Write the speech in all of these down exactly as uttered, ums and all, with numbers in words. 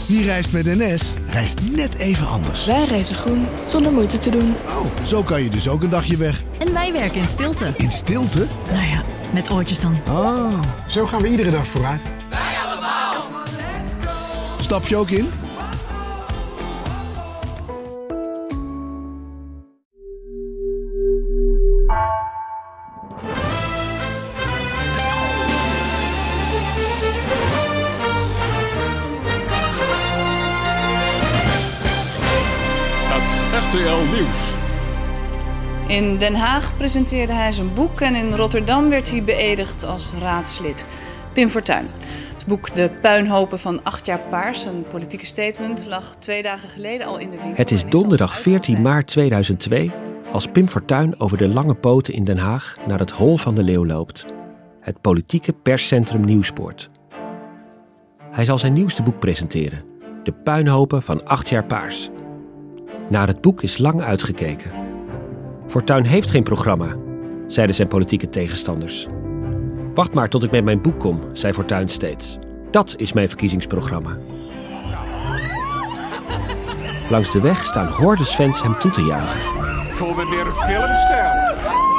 Wie reist met N S, reist net even anders. Wij reizen groen, zonder moeite te doen. Oh, zo kan je dus ook een dagje weg. En wij werken in stilte. In stilte? Nou ja, met oortjes dan. Oh. Zo gaan we iedere dag vooruit. Wij allemaal. Stap je ook in? R T L Nieuws. In Den Haag presenteerde hij zijn boek en in Rotterdam werd hij beëdigd als raadslid. Pim Fortuyn. Het boek De Puinhopen van acht jaar paars, een politieke statement, lag twee dagen geleden al in de winkel. Het is donderdag veertien maart tweeduizend twee als Pim Fortuyn over de lange poten in Den Haag naar het Hol van de Leeuw loopt. Het politieke perscentrum Nieuwspoort. Hij zal zijn nieuwste boek presenteren. De Puinhopen van acht jaar paars. Naar het boek is lang uitgekeken. Fortuyn heeft geen programma, zeiden zijn politieke tegenstanders. Wacht maar tot ik met mijn boek kom, zei Fortuyn steeds. Dat is mijn verkiezingsprogramma. Langs de weg staan hordes fans hem toe te juichen. Voel me weer een filmster.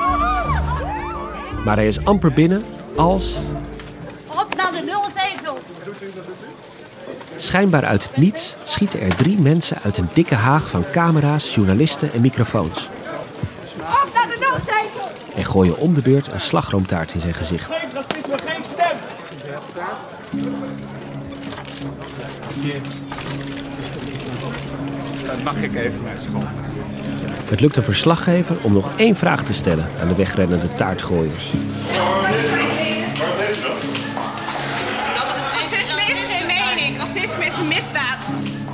Maar hij is amper binnen als... Op naar de nul zetels! Schijnbaar uit het niets schieten er drie mensen uit een dikke haag van camera's, journalisten en microfoons. Op naar de nul zetels! En gooien om de beurt een slagroomtaart in zijn gezicht. Geen racisme, geen stem! Dan mag ik even mijn school. Het lukt een verslaggever om nog één vraag te stellen aan de wegrennende taartgooiers. Racisme is geen mening, racisme is een misdaad.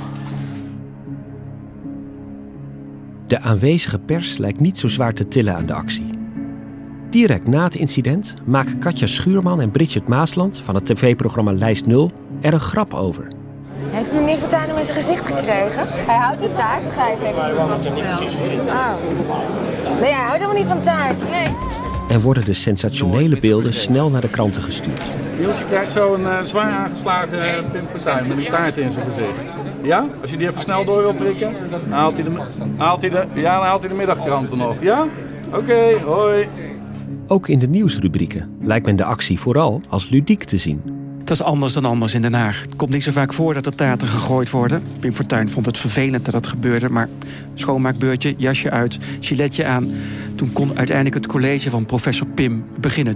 De aanwezige pers lijkt niet zo zwaar te tillen aan de actie. Direct na het incident maken Katja Schuurman en Bridget Maasland van het tv-programma Lijst nul er een grap over. Heeft meneer Fortuyn hem in zijn gezicht gekregen? Hij houdt de taart, begrijp ik. Oh. Nee, hij houdt helemaal niet van taart. Nee. En worden de sensationele beelden snel naar de kranten gestuurd. Nielsje krijgt zo een uh, zwaar aangeslagen uh, Pim Fortuyn met een taart in zijn gezicht. Ja? Als je die even snel door wil prikken, dan haalt hij de, haalt hij de, ja, dan haalt hij de middagkranten nog. Ja? Oké, okay, hoi. Ook in de nieuwsrubrieken lijkt men de actie vooral als ludiek te zien. Het is anders dan anders in Den Haag. Het komt niet zo vaak voor dat er taarten gegooid worden. Pim Fortuyn vond het vervelend dat dat gebeurde, maar schoonmaakbeurtje, jasje uit, giletje aan. Toen kon uiteindelijk het college van professor Pim beginnen.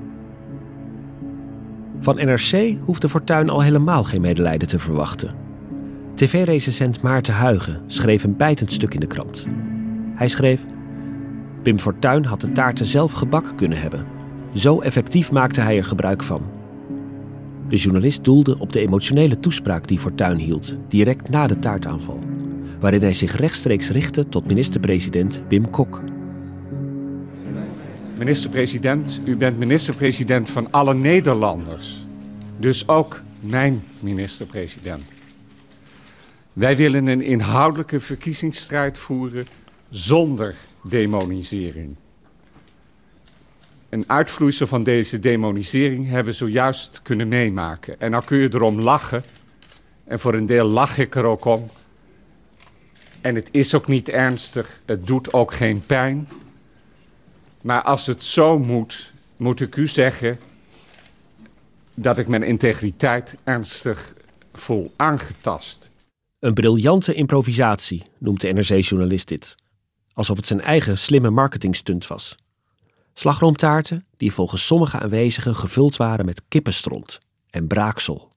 Van N R C hoefde Fortuyn al helemaal geen medelijden te verwachten. T V-recensent Maarten Huigen schreef een bijtend stuk in de krant. Hij schreef: Pim Fortuyn had de taarten zelf gebakken kunnen hebben. Zo effectief maakte hij er gebruik van. De journalist doelde op de emotionele toespraak die Fortuyn hield, direct na de taartaanval, waarin hij zich rechtstreeks richtte tot minister-president Wim Kok. Minister-president, u bent minister-president van alle Nederlanders. Dus ook mijn minister-president. Wij willen een inhoudelijke verkiezingsstrijd voeren zonder demonisering. Een uitvloeisel van deze demonisering hebben we zojuist kunnen meemaken. En dan kun je erom lachen. En voor een deel lach ik er ook om. En het is ook niet ernstig. Het doet ook geen pijn. Maar als het zo moet, moet ik u zeggen dat ik mijn integriteit ernstig voel aangetast. Een briljante improvisatie, noemt de N R C-journalist dit. Alsof het zijn eigen slimme marketingstunt was. Slagroomtaarten die volgens sommige aanwezigen gevuld waren met kippenstront en braaksel.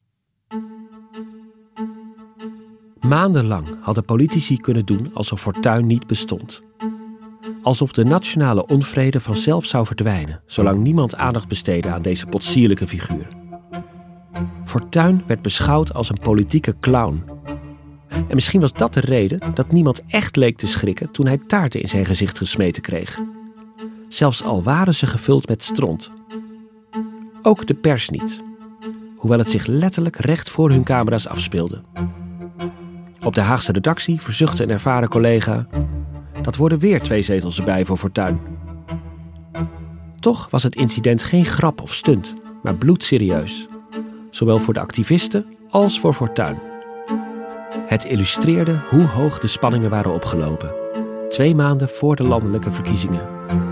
Maandenlang hadden politici kunnen doen alsof Fortuyn niet bestond. Alsof de nationale onvrede vanzelf zou verdwijnen, zolang niemand aandacht besteedde aan deze potsierlijke figuur. Fortuyn werd beschouwd als een politieke clown. En misschien was dat de reden dat niemand echt leek te schrikken toen hij taarten in zijn gezicht gesmeten kreeg. Zelfs al waren ze gevuld met stront. Ook de pers niet. Hoewel het zich letterlijk recht voor hun camera's afspeelde. Op de Haagse redactie verzuchtte een ervaren collega: dat worden weer twee zetels erbij voor Fortuyn. Toch was het incident geen grap of stunt, maar bloedserieus. Zowel voor de activisten als voor Fortuyn. Het illustreerde hoe hoog de spanningen waren opgelopen. Twee maanden voor de landelijke verkiezingen.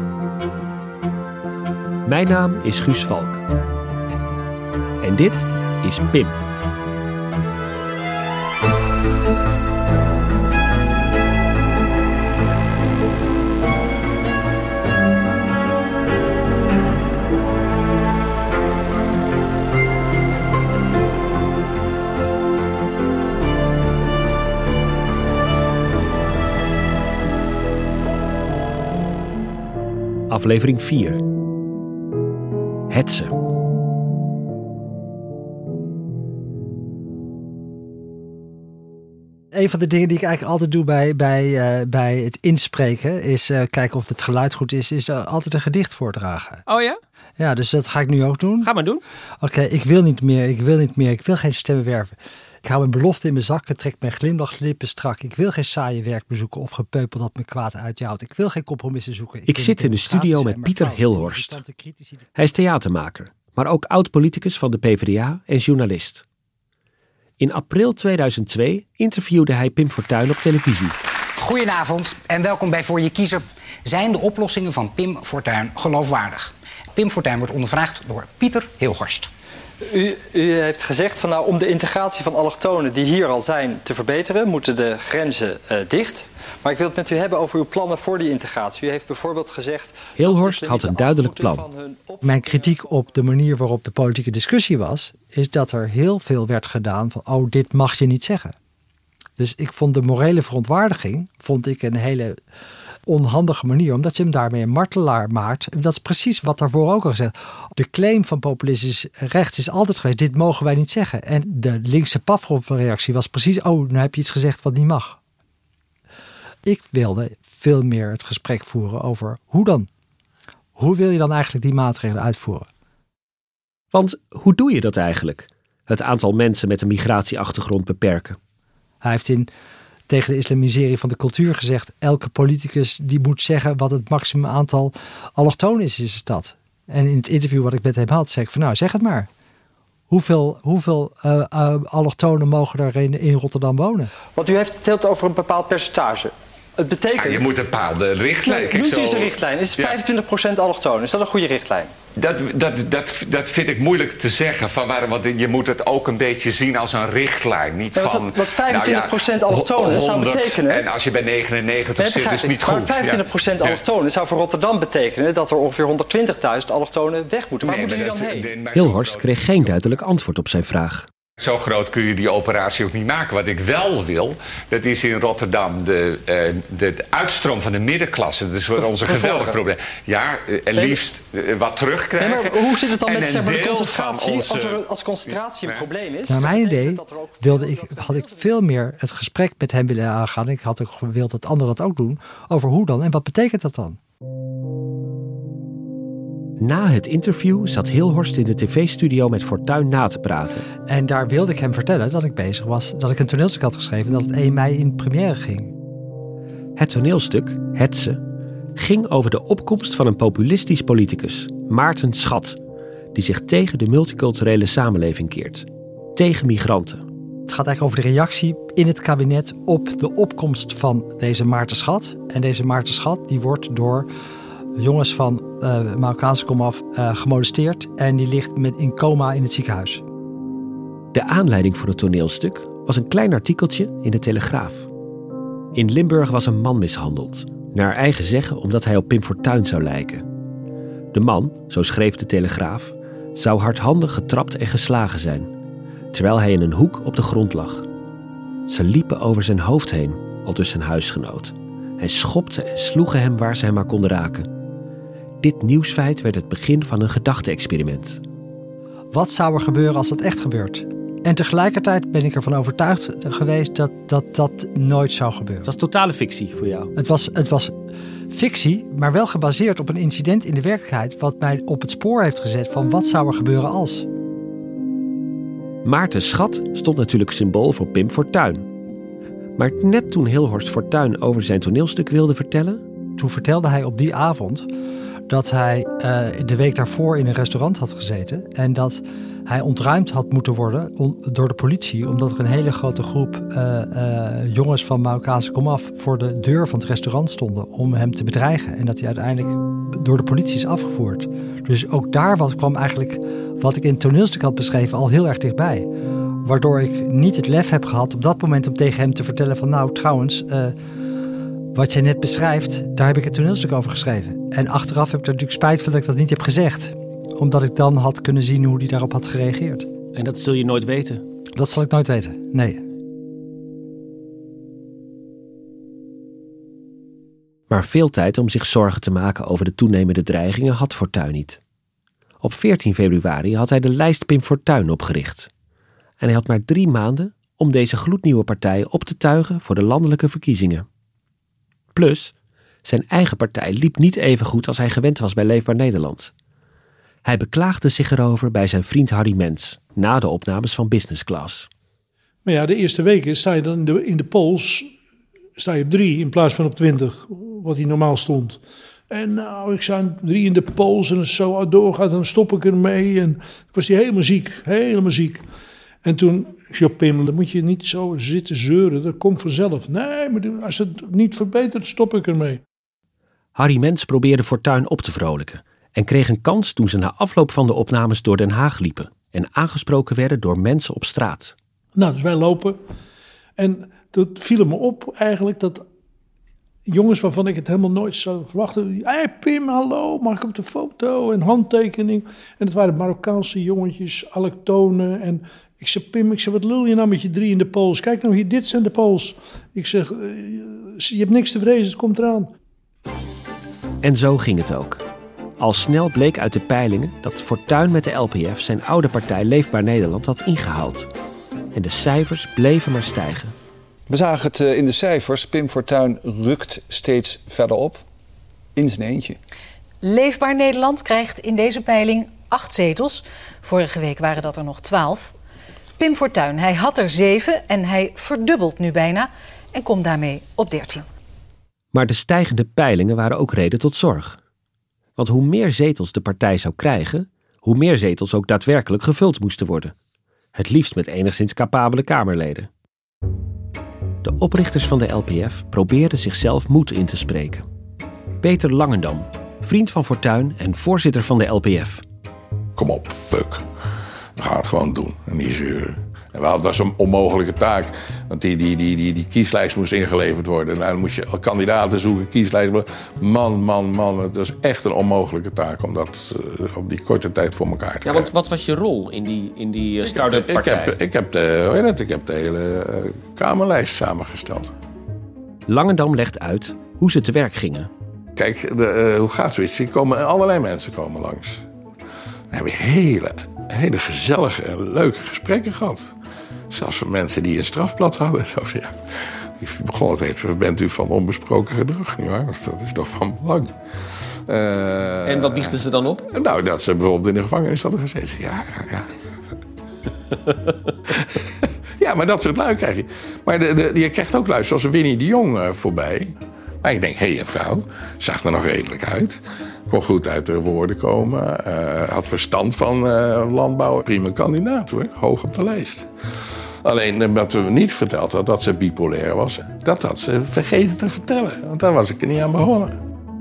Mijn naam is Guus Valk. En dit is Pim. Aflevering vier. Hetze. Een van de dingen die ik eigenlijk altijd doe bij, bij, uh, bij het inspreken is uh, kijken of het geluid goed is, is uh, altijd een gedicht voordragen. Oh ja? Ja, dus dat ga ik nu ook doen. Ga maar doen. Oké, okay, ik wil niet meer, ik wil niet meer, ik wil geen stemmen werven. Ik hou mijn belofte in mijn zak, trek mijn glimlachlippen strak. Ik wil geen saaie werk bezoeken of gepeupel dat me kwaad uitjouwt. Ik wil geen compromissen zoeken. Ik, ik zit in de studio met Pieter Hilhorst. Hij is theatermaker, maar ook oud-politicus van de PvdA en journalist. In april tweeduizend twee interviewde hij Pim Fortuyn op televisie. Goedenavond en welkom bij Voor Je Kiezer. Zijn de oplossingen van Pim Fortuyn geloofwaardig? Pim Fortuyn wordt ondervraagd door Pieter Hilhorst. U, u heeft gezegd van nou, om de integratie van allochtonen die hier al zijn te verbeteren, moeten de grenzen uh, dicht. Maar ik wil het met u hebben over uw plannen voor die integratie. U heeft bijvoorbeeld gezegd... Hilhorst had een duidelijk plan. Mijn kritiek op de manier waarop de politieke discussie was, is dat er heel veel werd gedaan van, oh, dit mag je niet zeggen. Dus ik vond de morele verontwaardiging, vond ik een hele onhandige manier, omdat je hem daarmee een martelaar maakt. Dat is precies wat daarvoor ook al gezegd. De claim van populistisch rechts is altijd geweest, dit mogen wij niet zeggen. En de linkse Pavlov-reactie was precies, oh, nu heb je iets gezegd wat niet mag. Ik wilde veel meer het gesprek voeren over hoe dan? Hoe wil je dan eigenlijk die maatregelen uitvoeren? Want hoe doe je dat eigenlijk? Het aantal mensen met een migratieachtergrond beperken. Hij heeft in tegen de islamisering van de cultuur gezegd, elke politicus die moet zeggen wat het maximum aantal allochtonen is in de stad. En in het interview wat ik met hem had, zei ik van nou, zeg het maar. Hoeveel, hoeveel uh, uh, allochtonen mogen er in, in Rotterdam wonen? Want u heeft het heel over een bepaald percentage. Het betekent... Ja, je moet een bepaalde richtlijn... Noemt u eens een richtlijn. Is het vijfentwintig procent allochtonen? Is dat een goede richtlijn? Dat, dat, dat, dat vind ik moeilijk te zeggen. Van waarom, want je moet het ook een beetje zien als een richtlijn. Niet ja, van... Wat, wat vijfentwintig procent nou ja, allochtonen zou betekenen... En als je bij negenennegentig nee, zit, is het niet goed. Maar vijfentwintig procent ja. allochtonen zou voor Rotterdam betekenen dat er ongeveer honderdtwintigduizend allochtonen weg moeten. Waar nee, moeten die dan heen? Hilhorst kreeg geen duidelijk antwoord op zijn vraag. Zo groot kun je die operatie ook niet maken. Wat ik wel wil, dat is in Rotterdam de, uh, de, de uitstroom van de middenklasse. Dat is voor ons een geweldig probleem. Ja, uh, liefst uh, wat terugkrijgen. Nee, maar hoe zit het dan met zeg maar, de concentratie? Onze... Als, er, als concentratie een ja. probleem is... Naar mijn idee wilde ik, had ik veel meer het gesprek met hem willen aangaan. Ik had ook gewild dat anderen dat ook doen. Over hoe dan en wat betekent dat dan? Na het interview zat Hilhorst in de tv-studio met Fortuyn na te praten. En daar wilde ik hem vertellen dat ik bezig was, dat ik een toneelstuk had geschreven en dat het één mei in première ging. Het toneelstuk, Hetze, ging over de opkomst van een populistisch politicus, Maarten Schat, die zich tegen de multiculturele samenleving keert. Tegen migranten. Het gaat eigenlijk over de reactie in het kabinet op de opkomst van deze Maarten Schat. En deze Maarten Schat die wordt door jongens van uh, Marokkaanse komaf uh, gemolesteerd en die ligt met in coma in het ziekenhuis. De aanleiding voor het toneelstuk was een klein artikeltje in de Telegraaf. In Limburg was een man mishandeld, naar eigen zeggen omdat hij op Pim Fortuyn zou lijken. De man, zo schreef de Telegraaf, zou hardhandig getrapt en geslagen zijn, terwijl hij in een hoek op de grond lag. Ze liepen over zijn hoofd heen, aldus zijn huisgenoot. Hij schopte en sloegen hem waar ze hem maar konden raken. Dit nieuwsfeit werd het begin van een gedachte-experiment. Wat zou er gebeuren als dat echt gebeurt? En tegelijkertijd ben ik ervan overtuigd geweest dat dat, dat nooit zou gebeuren. Het was totale fictie voor jou? Het was, het was fictie, maar wel gebaseerd op een incident in de werkelijkheid wat mij op het spoor heeft gezet van wat zou er gebeuren als. Maarten Schat stond natuurlijk symbool voor Pim Fortuyn. Maar net toen Hilhorst Fortuyn over zijn toneelstuk wilde vertellen, toen vertelde hij op die avond dat hij uh, de week daarvoor in een restaurant had gezeten en dat hij ontruimd had moeten worden on, door de politie, omdat er een hele grote groep uh, uh, jongens van Marokkaanse komaf voor de deur van het restaurant stonden om hem te bedreigen. En dat hij uiteindelijk door de politie is afgevoerd. Dus ook daar was, kwam eigenlijk wat ik in het toneelstuk had beschreven al heel erg dichtbij. Waardoor ik niet het lef heb gehad op dat moment om tegen hem te vertellen van nou trouwens, uh, wat je net beschrijft, daar heb ik het toneelstuk over geschreven. En achteraf heb ik er natuurlijk spijt van dat ik dat niet heb gezegd. Omdat ik dan had kunnen zien hoe hij daarop had gereageerd. En dat zul je nooit weten? Dat zal ik nooit weten, nee. Maar veel tijd om zich zorgen te maken over de toenemende dreigingen had Fortuyn niet. Op veertien februari had hij de lijst Pim Fortuyn opgericht. En hij had maar drie maanden om deze gloednieuwe partij op te tuigen voor de landelijke verkiezingen. Plus, zijn eigen partij liep niet even goed als hij gewend was bij Leefbaar Nederland. Hij beklaagde zich erover bij zijn vriend Harry Mens, na de opnames van Business Class. Maar ja, de eerste weken sta je dan in de, in de polls sta je op drie in plaats van op twintig, wat hij normaal stond. En nou, ik sta drie in de polls en als het zo doorgaat, dan stop ik ermee. En was hij helemaal ziek, helemaal ziek. En toen, ik zei, Pim, dan moet je niet zo zitten zeuren, dat komt vanzelf. Nee, maar als het niet verbetert, stop ik ermee. Harry Mens probeerde Fortuyn op te vrolijken en kreeg een kans toen ze na afloop van de opnames door Den Haag liepen en aangesproken werden door mensen op straat. Nou, dus wij lopen en dat viel me op eigenlijk dat jongens waarvan ik het helemaal nooit zou verwachten. Hé hey Pim, hallo, mag ik op de foto? En handtekening. En het waren Marokkaanse jongetjes, allochtonen. En ik zeg, Pim, ik zeg, wat lul je nou met je drie in de polls? Kijk nou hier, dit zijn de polls. Ik zeg, je hebt niks te vrezen, het komt eraan. En zo ging het ook. Al snel bleek uit de peilingen dat Fortuyn met de L P F zijn oude partij Leefbaar Nederland had ingehaald. En de cijfers bleven maar stijgen. We zagen het in de cijfers. Pim Fortuyn rukt steeds verder op. In zijn eentje. Leefbaar Nederland krijgt in deze peiling acht zetels. Vorige week waren dat er nog twaalf. Pim Fortuyn, hij had er zeven en hij verdubbelt nu bijna en komt daarmee op dertien. Maar de stijgende peilingen waren ook reden tot zorg. Want hoe meer zetels de partij zou krijgen, hoe meer zetels ook daadwerkelijk gevuld moesten worden. Het liefst met enigszins capabele Kamerleden. De oprichters van de L P F probeerden zichzelf moed in te spreken. Peter Langendam, vriend van Fortuyn en voorzitter van de L P F. Kom op, fuck. We gaan het gewoon doen en niet zeuren. En wel, het was een onmogelijke taak, want die, die, die, die, die kieslijst moest ingeleverd worden. En dan moest je kandidaten zoeken, kieslijst. Man, man, man, het was echt een onmogelijke taak om dat uh, op die korte tijd voor elkaar te krijgen. Ja, want wat was je rol in die, in die uh, start-up partij? Ik heb, ik, heb de, hoe heet het, ik heb de hele uh, Kamerlijst samengesteld. Langendam legt uit hoe ze te werk gingen. Kijk, de, uh, hoe gaat zoiets? Er komen allerlei mensen komen langs. We hebben hele, hele gezellige en leuke gesprekken gehad. Zelfs voor mensen die een strafblad hadden. Zo, ja. Ik begon het weten, wat bent u van onbesproken gedrag? Nietwaar? Dat is toch van belang. Uh, en wat biechten ze dan op? Nou, dat ze bijvoorbeeld in de gevangenis hadden gezeten. Ja, ja, ja. Ja, maar dat soort lui krijg je. Maar de, de, je krijgt ook lui zoals Winnie de Jong uh, voorbij. Maar ik denk, hé, hey, een vrouw, zag er nog redelijk uit. Kon goed uit de woorden komen. Uh, had verstand van uh, landbouw. Prima kandidaat hoor, hoog op de lijst. Alleen wat we niet verteld had, dat ze bipolair was. Dat had ze vergeten te vertellen. Want daar was ik er niet aan begonnen.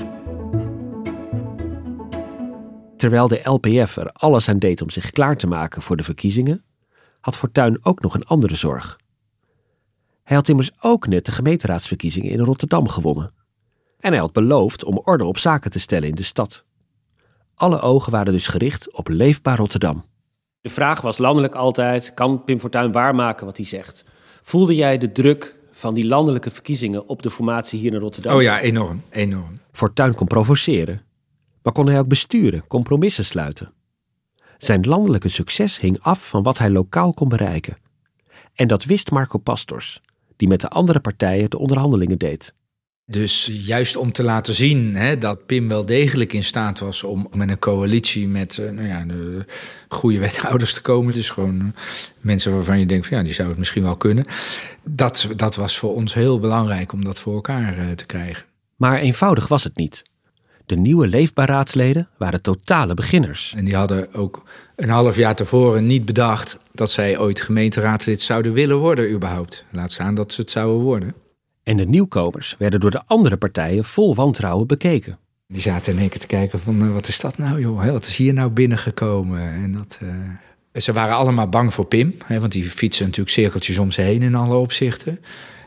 Terwijl de L P F er alles aan deed om zich klaar te maken voor de verkiezingen, had Fortuyn ook nog een andere zorg. Hij had immers ook net de gemeenteraadsverkiezingen in Rotterdam gewonnen. En hij had beloofd om orde op zaken te stellen in de stad. Alle ogen waren dus gericht op Leefbaar Rotterdam. De vraag was landelijk altijd, kan Pim Fortuyn waarmaken wat hij zegt? Voelde jij de druk van die landelijke verkiezingen op de formatie hier in Rotterdam? Oh ja, enorm, enorm. Fortuyn kon provoceren, maar kon hij ook besturen, compromissen sluiten. Zijn landelijke succes hing af van wat hij lokaal kon bereiken. En dat wist Marco Pastors, die met de andere partijen de onderhandelingen deed. Dus juist om te laten zien hè, dat Pim wel degelijk in staat was om met een coalitie met uh, nou ja, de goede wethouders te komen. Dus gewoon uh, mensen waarvan je denkt, van, ja, die zou het misschien wel kunnen. Dat, dat was voor ons heel belangrijk om dat voor elkaar uh, te krijgen. Maar eenvoudig was het niet. De nieuwe Leefbaar raadsleden waren totale beginners. En die hadden ook een half jaar tevoren niet bedacht dat zij ooit gemeenteraadslid zouden willen worden überhaupt. Laat staan dat ze het zouden worden. En de nieuwkomers werden door de andere partijen vol wantrouwen bekeken. Die zaten in één keer te kijken van, uh, wat is dat nou joh? Wat is hier nou binnengekomen? En dat, uh... Ze waren allemaal bang voor Pim, hè, want die fietsen natuurlijk cirkeltjes om ze heen in alle opzichten.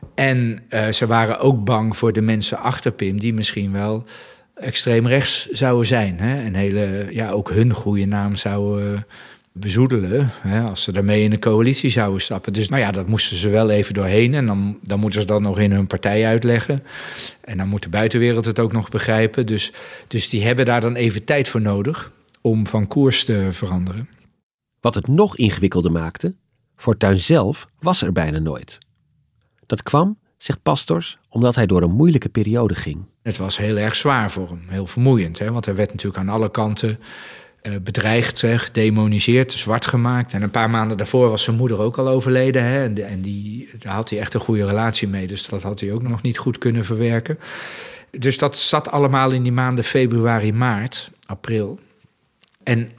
En uh, ze waren ook bang voor de mensen achter Pim, die misschien wel extreem rechts zouden zijn. Hè? En hele, ja, ook hun goede naam zouden uh, bezoedelen, hè, als ze daarmee in een coalitie zouden stappen. Dus nou ja, dat moesten ze wel even doorheen. En dan, dan moeten ze dat nog in hun partij uitleggen. En dan moet de buitenwereld het ook nog begrijpen. Dus, dus die hebben daar dan even tijd voor nodig om van koers te veranderen. Wat het nog ingewikkelder maakte, Fortuyn zelf was er bijna nooit. Dat kwam, zegt Pastors, omdat hij door een moeilijke periode ging. Het was heel erg zwaar voor hem, heel vermoeiend. Hè? Want hij werd natuurlijk aan alle kanten uh, bedreigd, zeg, gedemoniseerd, zwart gemaakt. En een paar maanden daarvoor was zijn moeder ook al overleden. Hè? En, de, en die, daar had hij echt een goede relatie mee. Dus dat had hij ook nog niet goed kunnen verwerken. Dus dat zat allemaal in die maanden februari, maart, april. En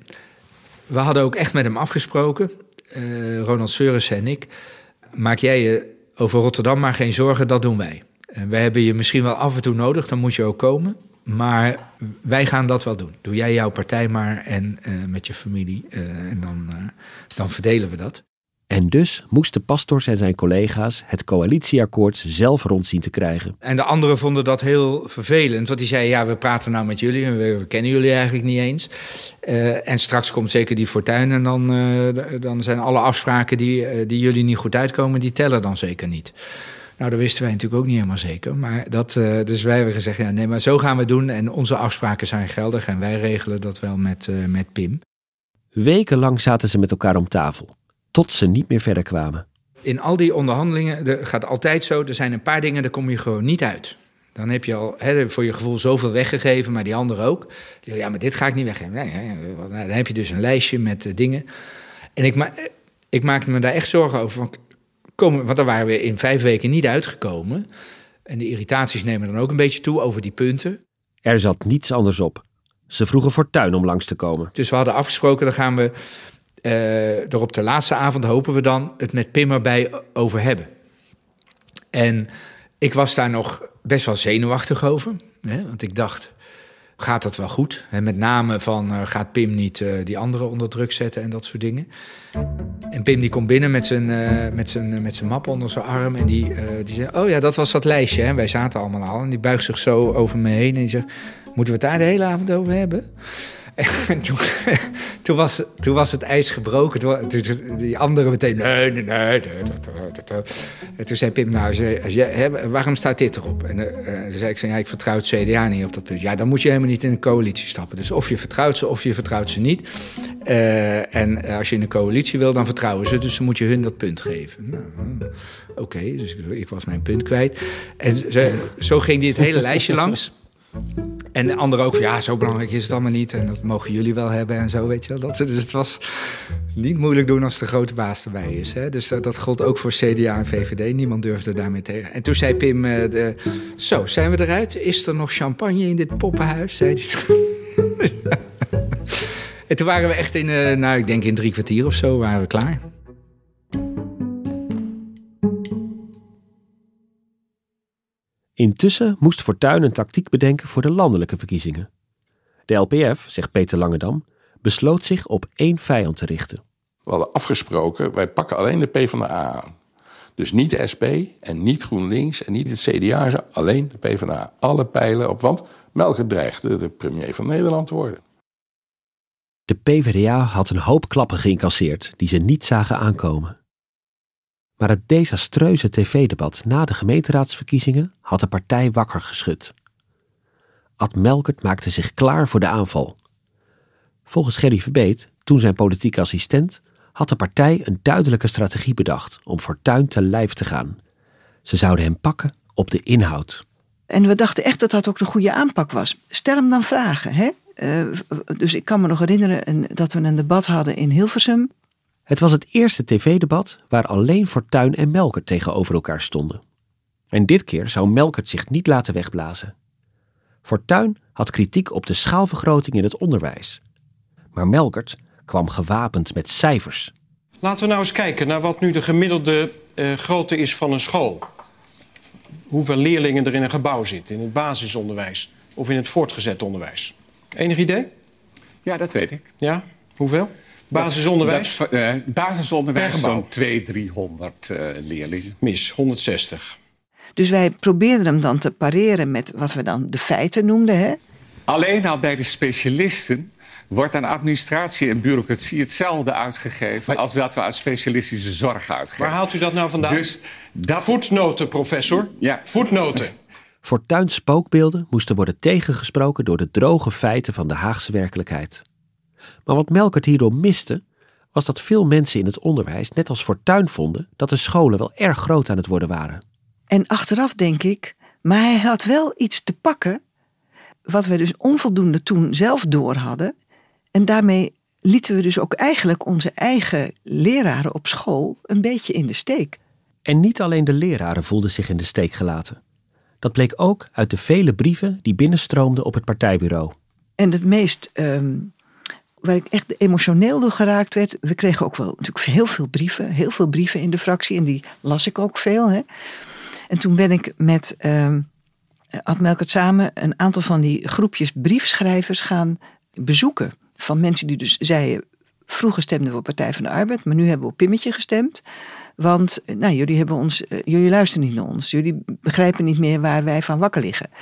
we hadden ook echt met hem afgesproken, uh, Ronald Seurissen en ik, maak jij je over Rotterdam maar geen zorgen, dat doen wij. En wij hebben je misschien wel af en toe nodig, dan moet je ook komen. Maar wij gaan dat wel doen. Doe jij jouw partij maar en uh, met je familie. Uh, en dan, uh, dan verdelen we dat. En dus moesten Pastors en zijn collega's het coalitieakkoord zelf rond zien te krijgen. En de anderen vonden dat heel vervelend. Want die zeiden, ja, we praten nou met jullie en we, we kennen jullie eigenlijk niet eens. Uh, en straks komt zeker die Fortuyn en dan, uh, dan zijn alle afspraken die, uh, die jullie niet goed uitkomen, die tellen dan zeker niet. Nou, dat wisten wij natuurlijk ook niet helemaal zeker. Maar dat, uh, dus wij hebben gezegd, ja, nee, maar zo gaan we doen. En onze afspraken zijn geldig en wij regelen dat wel met, uh, met Pim. Wekenlang zaten ze met elkaar om tafel. Tot ze niet meer verder kwamen. In al die onderhandelingen, er gaat altijd zo, er zijn een paar dingen, daar kom je gewoon niet uit. Dan heb je al he, voor je gevoel zoveel weggegeven, maar die anderen ook. Ja, maar dit ga ik niet weggeven. Nee, dan heb je dus een lijstje met uh, dingen. En ik, ma- ik maakte me daar echt zorgen over. Van, komen, want daar waren we in vijf weken niet uitgekomen. En de irritaties nemen dan ook een beetje toe over die punten. Er zat niets anders op. Ze vroegen Fortuyn om langs te komen. Dus we hadden afgesproken, dan gaan we Uh, er op de laatste avond, hopen we dan, het met Pim erbij over hebben. En ik was daar nog best wel zenuwachtig over. Hè, want ik dacht, gaat dat wel goed? En met name van, uh, gaat Pim niet uh, die anderen onder druk zetten en dat soort dingen. En Pim die komt binnen met zijn, uh, met zijn, uh, met zijn map onder zijn arm. En die, uh, die zegt, oh ja, dat was dat lijstje. Hè. Wij zaten allemaal al. En die buigt zich zo over me heen. En die zegt, moeten we het daar de hele avond over hebben? En toen, toen, was, toen was het ijs gebroken. Toen, toen, die anderen meteen, nee, nee, nee. En toen zei Pim, nou, ze, als je, hè, waarom staat dit erop? En uh, toen zei ik, ja, ik vertrouw het C D A niet op dat punt. Ja, dan moet je helemaal niet in een coalitie stappen. Dus of je vertrouwt ze, of je vertrouwt ze niet. Uh, en als je in een coalitie wil, dan vertrouwen ze. Dus dan moet je hun dat punt geven. Nou, Oké, okay, dus ik, ik was mijn punt kwijt. En ze, zo ging die het hele lijstje langs. En de anderen ook van, ja, zo belangrijk is het allemaal niet. En dat mogen jullie wel hebben en zo, weet je wel. Dat, dus het was niet moeilijk doen als de grote baas erbij is. Hè? Dus dat, dat gold ook voor C D A en V V D. Niemand durfde daarmee tegen. En toen zei Pim, uh, de, zo, zijn we eruit? Is er nog champagne in dit poppenhuis? Zei hij. En toen waren we echt in, uh, nou, ik denk in drie kwartier of zo, waren we klaar. Intussen moest Fortuyn een tactiek bedenken voor de landelijke verkiezingen. De L P F, zegt Peter Langendam, besloot zich op één vijand te richten. We hadden afgesproken, wij pakken alleen de PvdA aan. Dus niet de S P en niet GroenLinks en niet het C D A, alleen de PvdA. Alle pijlen op, want Melkert dreigde de premier van Nederland te worden. De PvdA had een hoop klappen geïncasseerd die ze niet zagen aankomen. Maar het desastreuze tv-debat na de gemeenteraadsverkiezingen had de partij wakker geschud. Ad Melkert maakte zich klaar voor de aanval. Volgens Gerry Verbeet, toen zijn politieke assistent, had de partij een duidelijke strategie bedacht om Fortuyn te lijf te gaan. Ze zouden hem pakken op de inhoud. En we dachten echt dat dat ook de goede aanpak was. Stel hem dan vragen, hè? Uh, dus ik kan me nog herinneren dat we een debat hadden in Hilversum. Het was het eerste tv-debat waar alleen Fortuyn en Melkert tegenover elkaar stonden. En dit keer zou Melkert zich niet laten wegblazen. Fortuyn had kritiek op de schaalvergroting in het onderwijs. Maar Melkert kwam gewapend met cijfers. Laten we nou eens kijken naar wat nu de gemiddelde uh, grootte is van een school. Hoeveel leerlingen er in een gebouw zitten, in het basisonderwijs of in het voortgezet onderwijs. Enig idee? Ja, dat weet ik. Ja, hoeveel? Basisonderwijs? Dat, dat, uh, basisonderwijs zo'n tweehonderd, driehonderd uh, leerlingen. Mis, honderdzestig. Dus wij probeerden hem dan te pareren met wat we dan de feiten noemden. Hè? Alleen al bij de specialisten wordt aan administratie en bureaucratie hetzelfde uitgegeven maar, als dat we aan specialistische zorg uitgeven. Waar haalt u dat nou vandaan? Dus dat... Voetnoten, professor. Ja. Voetnoten. Fortuyn's spookbeelden moesten worden tegengesproken door de droge feiten van de Haagse werkelijkheid. Maar wat Melkert hierdoor miste, was dat veel mensen in het onderwijs net als Fortuyn vonden dat de scholen wel erg groot aan het worden waren. En achteraf denk ik, maar hij had wel iets te pakken wat we dus onvoldoende toen zelf door hadden. En daarmee lieten we dus ook eigenlijk onze eigen leraren op school een beetje in de steek. En niet alleen de leraren voelden zich in de steek gelaten. Dat bleek ook uit de vele brieven die binnenstroomden op het partijbureau. En het meest, um, waar ik echt emotioneel door geraakt werd, we kregen ook wel natuurlijk heel veel brieven, heel veel brieven in de fractie en die las ik ook veel. Hè. En toen ben ik met, um, had Melkert samen een aantal van die groepjes briefschrijvers gaan bezoeken. Van mensen die dus zeiden, vroeger stemden we op Partij van de Arbeid, maar nu hebben we op Pimmetje gestemd. Want nou, jullie, hebben ons, uh, jullie luisteren niet naar ons. Jullie begrijpen niet meer waar wij van wakker liggen.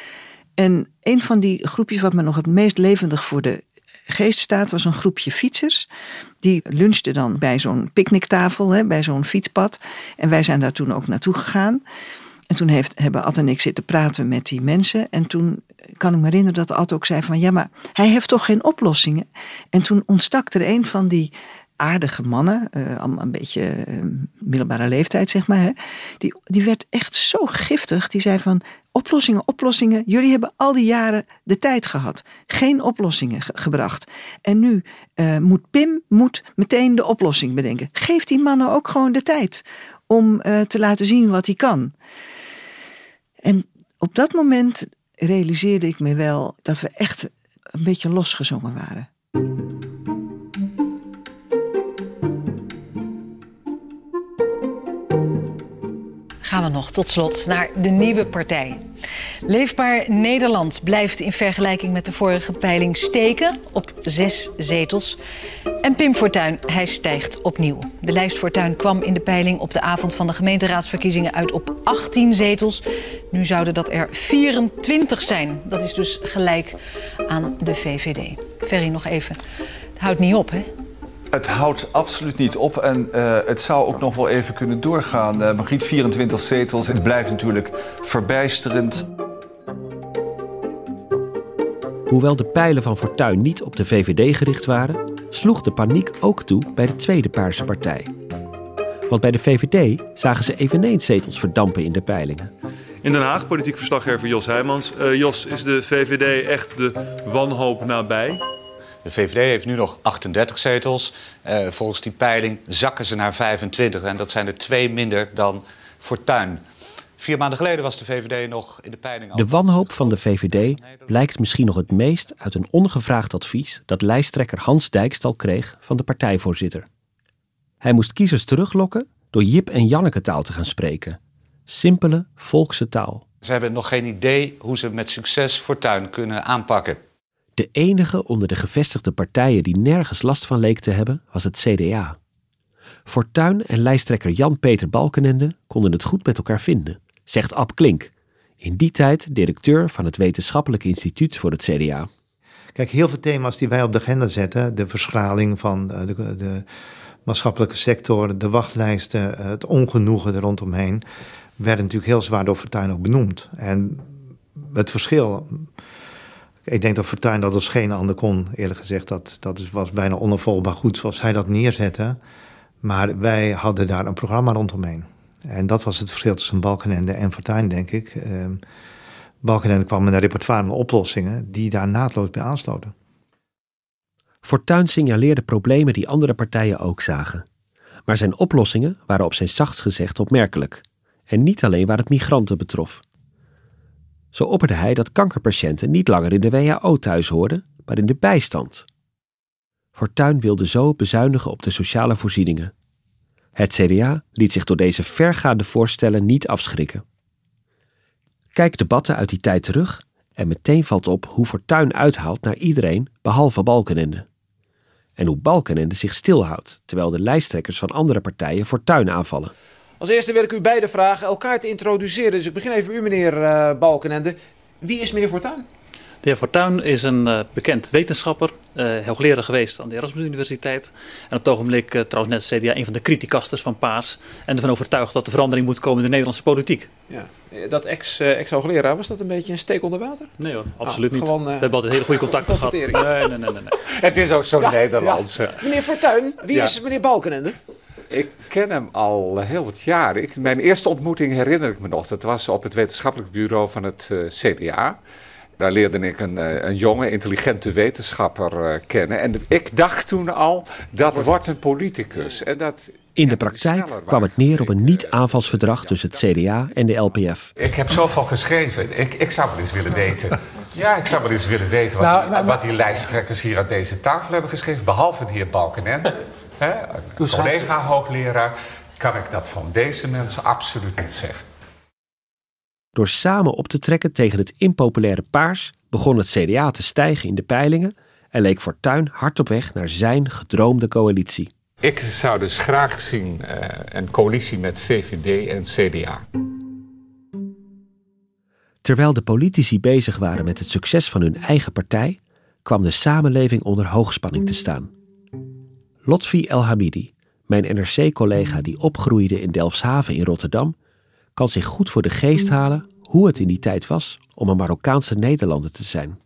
En een van die groepjes wat me nog het meest levendig voor de geest staat, was een groepje fietsers. Die lunchten dan bij zo'n picknicktafel, hè, bij zo'n fietspad. En wij zijn daar toen ook naartoe gegaan. En toen heeft, hebben Ad en ik zitten praten met die mensen. En toen kan ik me herinneren dat Ad ook zei van, ja, maar hij heeft toch geen oplossingen? En toen ontstak er een van die aardige mannen, uh, een beetje uh, middelbare leeftijd zeg maar, hè, die, die werd echt zo giftig. Die zei van, oplossingen, oplossingen. Jullie hebben al die jaren de tijd gehad. Geen oplossingen ge- gebracht. En nu uh, moet Pim moet meteen de oplossing bedenken. Geef die mannen ook gewoon de tijd om uh, te laten zien wat hij kan. En op dat moment realiseerde ik me wel dat we echt een beetje losgezongen waren. Gaan we nog tot slot naar de nieuwe partij. Leefbaar Nederland blijft in vergelijking met de vorige peiling steken op zes zetels. En Pim Fortuyn, hij stijgt opnieuw. De lijst Fortuyn kwam in de peiling op de avond van de gemeenteraadsverkiezingen uit op achttien zetels. Nu zouden dat er vierentwintig zijn. Dat is dus gelijk aan de V V D. Ferry, nog even. Het houdt niet op, hè? Het houdt absoluut niet op en uh, het zou ook nog wel even kunnen doorgaan. Uh, Margriet, vierentwintig zetels. Het blijft natuurlijk verbijsterend. Hoewel de pijlen van Fortuyn niet op de V V D gericht waren, sloeg de paniek ook toe bij de tweede Paarse partij. Want bij de V V D zagen ze eveneens zetels verdampen in de peilingen. In Den Haag, politiek verslaggever Jos Heijmans. Uh, Jos, is de V V D echt de wanhoop nabij? De V V D heeft nu nog achtendertig zetels. Uh, volgens die peiling zakken ze naar vijfentwintig. En dat zijn er twee minder dan Fortuyn. Vier maanden geleden was de V V D nog in de peiling. De wanhoop van de V V D blijkt misschien nog het meest uit een ongevraagd advies dat lijsttrekker Hans Dijkstal kreeg van de partijvoorzitter. Hij moest kiezers teruglokken door Jip en Janneke taal te gaan spreken. Simpele, volkse taal. Ze hebben nog geen idee hoe ze met succes Fortuyn kunnen aanpakken. De enige onder de gevestigde partijen die nergens last van leek te hebben, was het C D A. Fortuyn en lijsttrekker Jan-Peter Balkenende konden het goed met elkaar vinden, zegt Ab Klink, in die tijd directeur van het Wetenschappelijk Instituut voor het C D A. Kijk, heel veel thema's die wij op de agenda zetten, de verschraling van de, de maatschappelijke sector, de wachtlijsten, het ongenoegen er rondomheen, werden natuurlijk heel zwaar door Fortuyn ook benoemd. En het verschil, ik denk dat Fortuyn dat als geen ander kon, eerlijk gezegd, dat, dat was bijna onafvolgbaar goed zoals hij dat neerzette. Maar wij hadden daar een programma rondomheen. En dat was het verschil tussen Balkenende en Fortuyn, denk ik. Uh, Balkenende kwam met een repertoire van oplossingen die daar naadloos bij aansloten. Fortuyn signaleerde problemen die andere partijen ook zagen. Maar zijn oplossingen waren op zijn zachtst gezegd opmerkelijk. En niet alleen waar het migranten betrof. Zo opperde hij dat kankerpatiënten niet langer in de W H O thuis hoorden, maar in de bijstand. Fortuyn wilde zo bezuinigen op de sociale voorzieningen. Het C D A liet zich door deze vergaande voorstellen niet afschrikken. Kijk debatten uit die tijd terug en meteen valt op hoe Fortuyn uithaalt naar iedereen behalve Balkenende. En hoe Balkenende zich stilhoudt, terwijl de lijsttrekkers van andere partijen Fortuyn aanvallen. Als eerste wil ik u beiden vragen elkaar te introduceren. Dus ik begin even bij u, meneer uh, Balkenende. Wie is meneer Fortuyn? De heer Fortuyn is een uh, bekend wetenschapper, uh, hoogleraar geweest aan de Erasmus Universiteit. En op het ogenblik uh, trouwens net C D A een van de criticasters van Paas. En ervan overtuigd dat er verandering moet komen in de Nederlandse politiek. Ja. Dat ex, uh, ex-hoogleraar, was dat een beetje een steek onder water? Nee hoor, absoluut ah, niet. Gewoon, uh, We hebben altijd hele goede contacten gehad. Nee, nee, nee, nee, nee. Het is ook zo ja, Nederlands. Ja. Meneer Fortuyn, wie ja. is meneer Balkenende? Ik ken hem al heel wat jaren. Ik, mijn eerste ontmoeting herinner ik me nog. Dat was op het wetenschappelijk bureau van het uh, C D A. Daar leerde ik een, een jonge, intelligente wetenschapper uh, kennen. En ik dacht toen al, dat wordt een politicus. En dat, In de praktijk kwam het neer op een niet-aanvalsverdrag tussen het C D A en de L P F. Ik heb zoveel geschreven. Ik, ik zou wel eens willen weten... Ja, ik zou wel eens willen weten wat, nou, die, wat die lijsttrekkers hier aan deze tafel hebben geschreven. Behalve de heer Balkenende, hè, een collega-hoogleraar, kan ik dat van deze mensen absoluut niet zeggen. Door samen op te trekken tegen het impopulaire Paars begon het C D A te stijgen in de peilingen en leek Fortuyn hard op weg naar zijn gedroomde coalitie. Ik zou dus graag zien uh, een coalitie met V V D en C D A. Terwijl de politici bezig waren met het succes van hun eigen partij, kwam de samenleving onder hoogspanning te staan. Lotfi El Hamidi, mijn N R C-collega die opgroeide in Delfshaven in Rotterdam, kan zich goed voor de geest halen hoe het in die tijd was om een Marokkaanse Nederlander te zijn.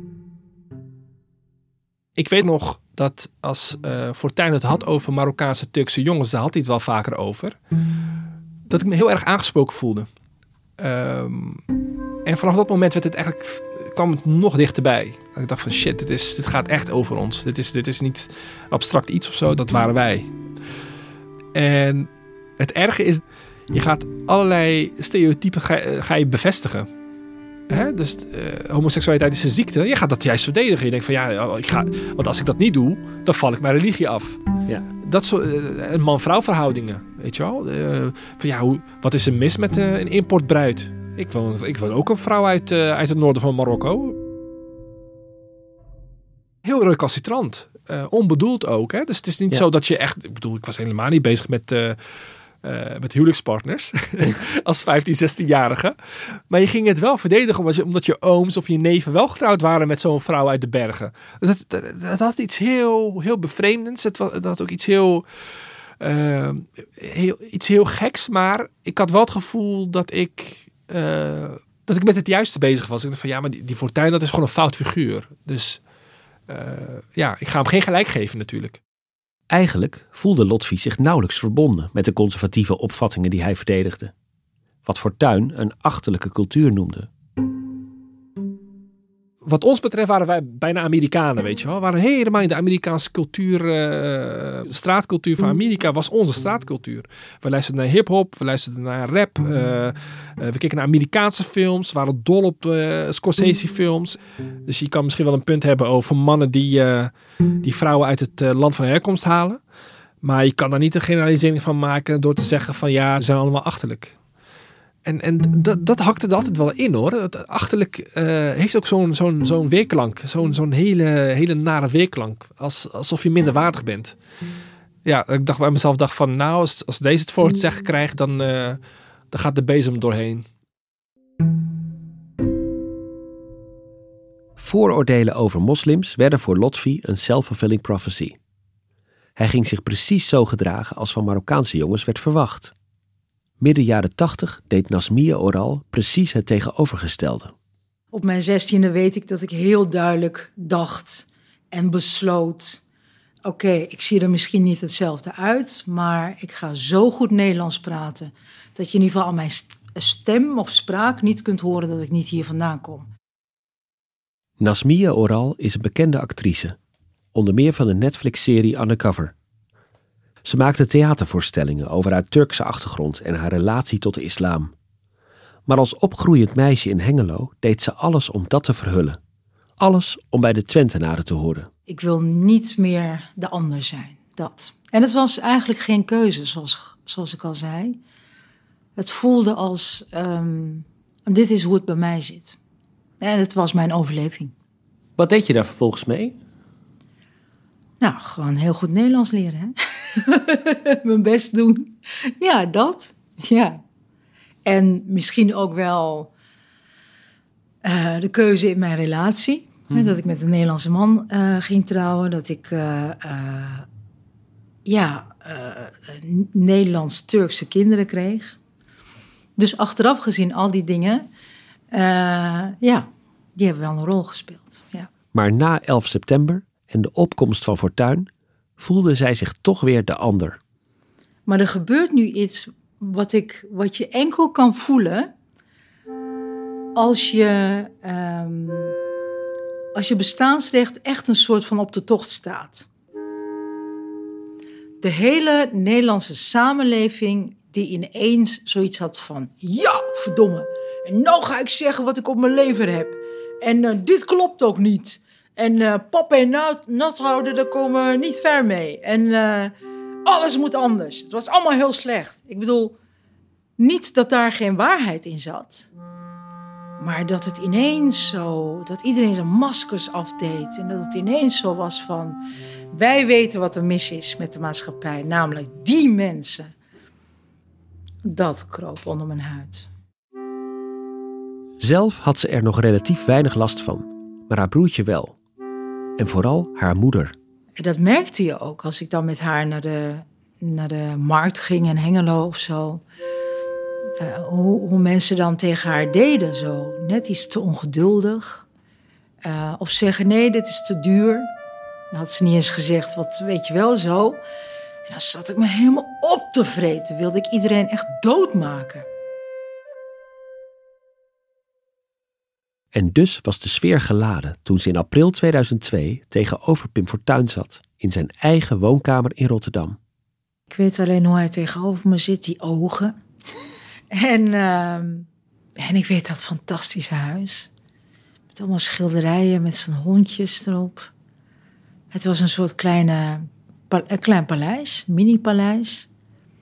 Ik weet nog dat als uh, Fortuyn het had over Marokkaanse Turkse jongens, daar had hij het wel vaker over, dat ik me heel erg aangesproken voelde. Um, en vanaf dat moment werd het eigenlijk, kwam het nog dichterbij. Ik dacht van shit, dit, is, dit gaat echt over ons. Dit is, dit is niet abstract iets of zo, dat waren wij. En het erge is, je gaat allerlei stereotypen ga, ga je bevestigen. Hè? Dus uh, homoseksualiteit is een ziekte. Je gaat dat juist verdedigen. Je denkt van ja, ik ga, want als ik dat niet doe, dan val ik mijn religie af. Ja. Dat soort uh, man-vrouw verhoudingen, weet je wel. Uh, van ja, hoe, wat is er mis met uh, een importbruid? Ik wil, ik wil ook een vrouw uit, uh, uit het noorden van Marokko. Heel recalcitrant. Uh, onbedoeld ook. Hè? Dus het is niet ja. zo dat je echt... Ik bedoel, ik was helemaal niet bezig met... Uh, Uh, met huwelijkspartners als vijftien, zestienjarige. Maar je ging het wel verdedigen omdat je, omdat je ooms of je neven wel getrouwd waren met zo'n vrouw uit de bergen. Dus dat, dat, dat had iets heel, heel bevreemdends. Het was, dat had ook iets heel, uh, heel, iets heel geks. Maar ik had wel het gevoel dat ik, uh, dat ik met het juiste bezig was. Ik dacht van ja, maar die, die Fortuyn, dat is gewoon een fout figuur. Dus uh, ja, ik ga hem geen gelijk geven natuurlijk. Eigenlijk voelde Lotfi zich nauwelijks verbonden met de conservatieve opvattingen die hij verdedigde. Wat Fortuyn een achterlijke cultuur noemde. Wat ons betreft waren wij bijna Amerikanen, weet je wel. We waren helemaal in de Amerikaanse cultuur. Uh, de straatcultuur van Amerika was onze straatcultuur. We luisterden naar hip-hop, we luisterden naar rap. Uh, uh, we keken naar Amerikaanse films, we waren dol op uh, Scorsese-films. Dus je kan misschien wel een punt hebben over mannen die, uh, die vrouwen uit het uh, land van herkomst halen. Maar je kan daar niet een generalisering van maken door te zeggen van ja, ze zijn allemaal achterlijk. En, en dat, dat hakte er altijd wel in hoor. Dat achterlijk uh, heeft ook zo'n, zo'n, zo'n weerklank. Zo'n, zo'n hele, hele nare weerklank. Als, alsof je minderwaardig bent. Ja, ik dacht bij mezelf dacht van nou, als, als deze het voor het zeggen krijgt, dan, uh, dan gaat de bezem doorheen. Vooroordelen over moslims werden voor Lotfi een self-fulfilling prophecy. Hij ging zich precies zo gedragen als van Marokkaanse jongens werd verwacht. Midden jaren tachtig deed Nazmiye Oral precies het tegenovergestelde. Op mijn zestiende weet ik dat ik heel duidelijk dacht en besloot... oké, okay, ik zie er misschien niet hetzelfde uit... maar ik ga zo goed Nederlands praten... dat je in ieder geval aan mijn stem of spraak niet kunt horen dat ik niet hier vandaan kom. Nazmiye Oral is een bekende actrice. Onder meer van de Netflix-serie Undercover. Ze maakte theatervoorstellingen over haar Turkse achtergrond en haar relatie tot de islam. Maar als opgroeiend meisje in Hengelo deed ze alles om dat te verhullen. Alles om bij de Twentenaren te horen. Ik wil niet meer de ander zijn, dat. En het was eigenlijk geen keuze, zoals, zoals ik al zei. Het voelde als, um, dit is hoe het bij mij zit. En het was mijn overleving. Wat deed je daar vervolgens mee? Nou, gewoon heel goed Nederlands leren, hè. Mijn best doen. Ja, dat. Ja. En misschien ook wel uh, de keuze in mijn relatie. Hmm. Hè, dat ik met een Nederlandse man uh, ging trouwen. Dat ik uh, uh, ja, uh, Nederlands-Turkse kinderen kreeg. Dus achteraf gezien, al die dingen, uh, ja, die hebben wel een rol gespeeld. Ja. Maar na elf september en de opkomst van Fortuyn voelde zij zich toch weer de ander. Maar er gebeurt nu iets wat, ik, wat je enkel kan voelen als je, um, als je bestaansrecht echt een soort van op de tocht staat. De hele Nederlandse samenleving die ineens zoiets had van, ja, verdomme, en nou ga ik zeggen wat ik op mijn lever heb. En uh, dit klopt ook niet. En uh, pap en nat, nat houden, daar komen we niet ver mee. En uh, alles moet anders. Het was allemaal heel slecht. Ik bedoel, niet dat daar geen waarheid in zat. Maar dat het ineens zo, dat iedereen zijn maskers afdeed. En dat het ineens zo was van, wij weten wat er mis is met de maatschappij. Namelijk die mensen. Dat kroop onder mijn huid. Zelf had ze er nog relatief weinig last van. Maar haar broertje wel. En vooral haar moeder. En dat merkte je ook als ik dan met haar naar de, naar de markt ging in Hengelo of zo. Uh, hoe, hoe mensen dan tegen haar deden. Zo. Net iets te ongeduldig. Uh, of zeggen, nee, dit is te duur. Dan had ze niet eens gezegd, wat weet je wel, zo. En dan zat ik me helemaal op te vreten. Wilde ik iedereen echt doodmaken. En dus was de sfeer geladen toen ze in april tweeduizend twee tegenover Pim Fortuyn zat. In zijn eigen woonkamer in Rotterdam. Ik weet alleen hoe hij tegenover me zit, die ogen. En, uh, en ik weet dat fantastische huis. Met allemaal schilderijen, met zijn hondjes erop. Het was een soort kleine, een klein paleis, mini-paleis.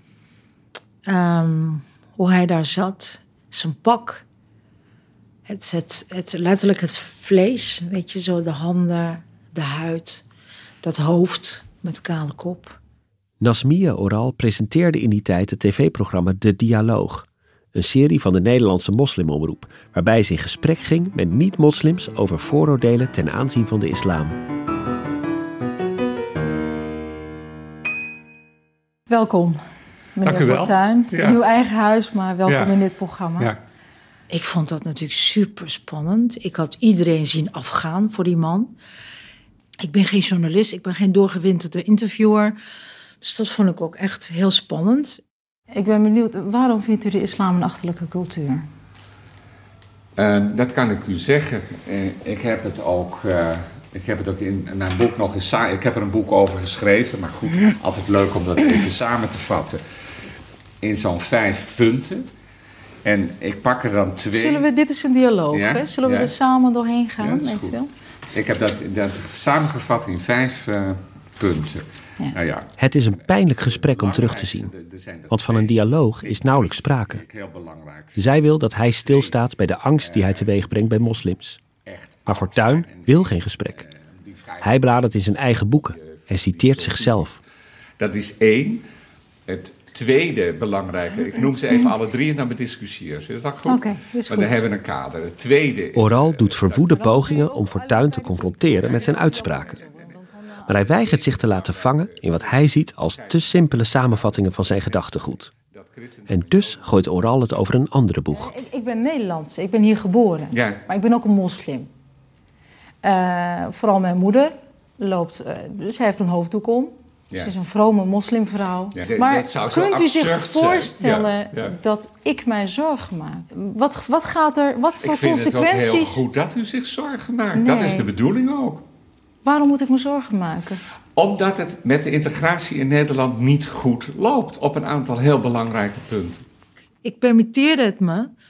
Um, hoe hij daar zat, zijn pak. Het, het, het, letterlijk het vlees, weet je, zo de handen, de huid, dat hoofd met kale kop. Nazmiye Oral presenteerde in die tijd het tv-programma De Dialoog. Een serie van de Nederlandse moslimomroep, waarbij ze in gesprek ging met niet-moslims over vooroordelen ten aanzien van de islam. Welkom, meneer Fortuyn. Ja. In uw eigen huis, maar welkom ja. in dit programma. Ja. Ik vond dat natuurlijk super spannend. Ik had iedereen zien afgaan voor die man. Ik ben geen journalist, ik ben geen doorgewinterde interviewer. Dus dat vond ik ook echt heel spannend. Ik ben benieuwd, waarom vindt u de islam een achterlijke cultuur? Uh, dat kan ik u zeggen. Uh, ik heb het ook, uh, ik heb het ook in mijn boek nog eens. Ik heb er een boek over geschreven, maar goed, altijd leuk om dat even samen te vatten. In zo'n vijf punten. En ik pak er dan twee. Zullen we, dit is een dialoog, ja? Hè? Zullen we ja. er samen doorheen gaan? Ja, dat is goed. Wel? Ik heb dat, dat samengevat in vijf uh, punten. Ja. Nou ja. Het is een pijnlijk gesprek om terug te zien. Want van een dialoog is nauwelijks sprake. Zij wil dat hij stilstaat bij de angst die hij teweeg brengt bij moslims. Maar Fortuyn wil geen gesprek. Hij bladert in zijn eigen boeken en citeert zichzelf. Dat is één. Het tweede belangrijke, ik noem ze even alle drie en dan bediscussiëren. Is dat wel goed? Oké, is goed. Maar dan hebben we een kader. Het tweede. Oral doet verwoede pogingen om Fortuyn te confronteren met zijn uitspraken. Maar hij weigert zich te laten vangen in wat hij ziet als te simpele samenvattingen van zijn gedachtegoed. En dus gooit Oral het over een andere boeg. Ik, ik ben Nederlands, ik ben hier geboren. Ja. Maar ik ben ook een moslim. Uh, vooral mijn moeder loopt, uh, zij heeft een hoofddoek om. Ja. Ze is een vrome moslimvrouw. Ja. Maar kunt u zich voorstellen ja, ja. dat ik mij zorgen maak? Wat, wat gaat er, wat voor ik vind consequenties... het ook heel goed dat u zich zorgen maakt. Nee. Dat is de bedoeling ook. Waarom moet ik me zorgen maken? Omdat het met de integratie in Nederland niet goed loopt. Op een aantal heel belangrijke punten. Ik permitteerde het me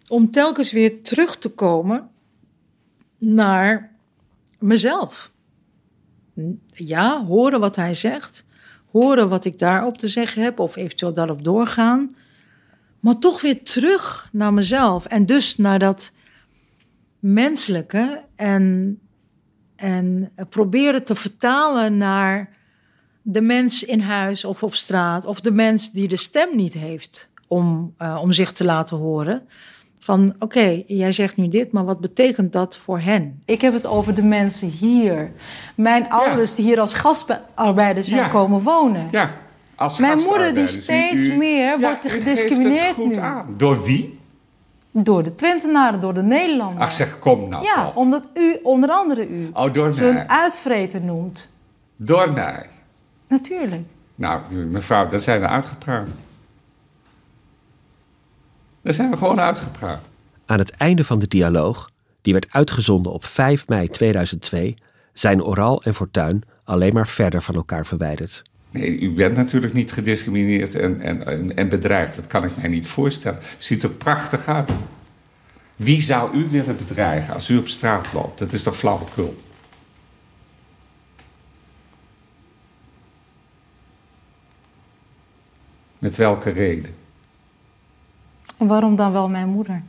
om telkens weer terug te komen naar mezelf. Ja, horen wat hij zegt, horen wat ik daarop te zeggen heb of eventueel daarop doorgaan, maar toch weer terug naar mezelf en dus naar dat menselijke en, en proberen te vertalen naar de mens in huis of op straat of de mens die de stem niet heeft om, uh, om zich te laten horen. Van oké, okay, jij zegt nu dit, maar wat betekent dat voor hen? Ik heb het over de mensen hier. Mijn ouders ja. die hier als gastarbeiders zijn ja. komen wonen. Ja, als Mijn moeder die steeds u, u, meer ja, wordt gediscrimineerd nu. Aan. Door wie? Door de Twentenaren, door de Nederlanders. Ach zeg, kom nou Ja, toch. Omdat u, onder andere u, oh, door zo'n mij. uitvreter noemt. Door mij? Natuurlijk. Nou, mevrouw, daar zijn we uitgepraat. Daar zijn we gewoon uitgepraat. Aan het einde van de dialoog, die werd uitgezonden op vijf mei tweeduizend twee... zijn Oral en Fortuyn alleen maar verder van elkaar verwijderd. Nee, u bent natuurlijk niet gediscrimineerd en, en, en bedreigd. Dat kan ik mij niet voorstellen. U ziet er prachtig uit. Wie zou u willen bedreigen als u op straat loopt? Dat is toch flauwekul? Met welke reden? En waarom dan wel mijn moeder?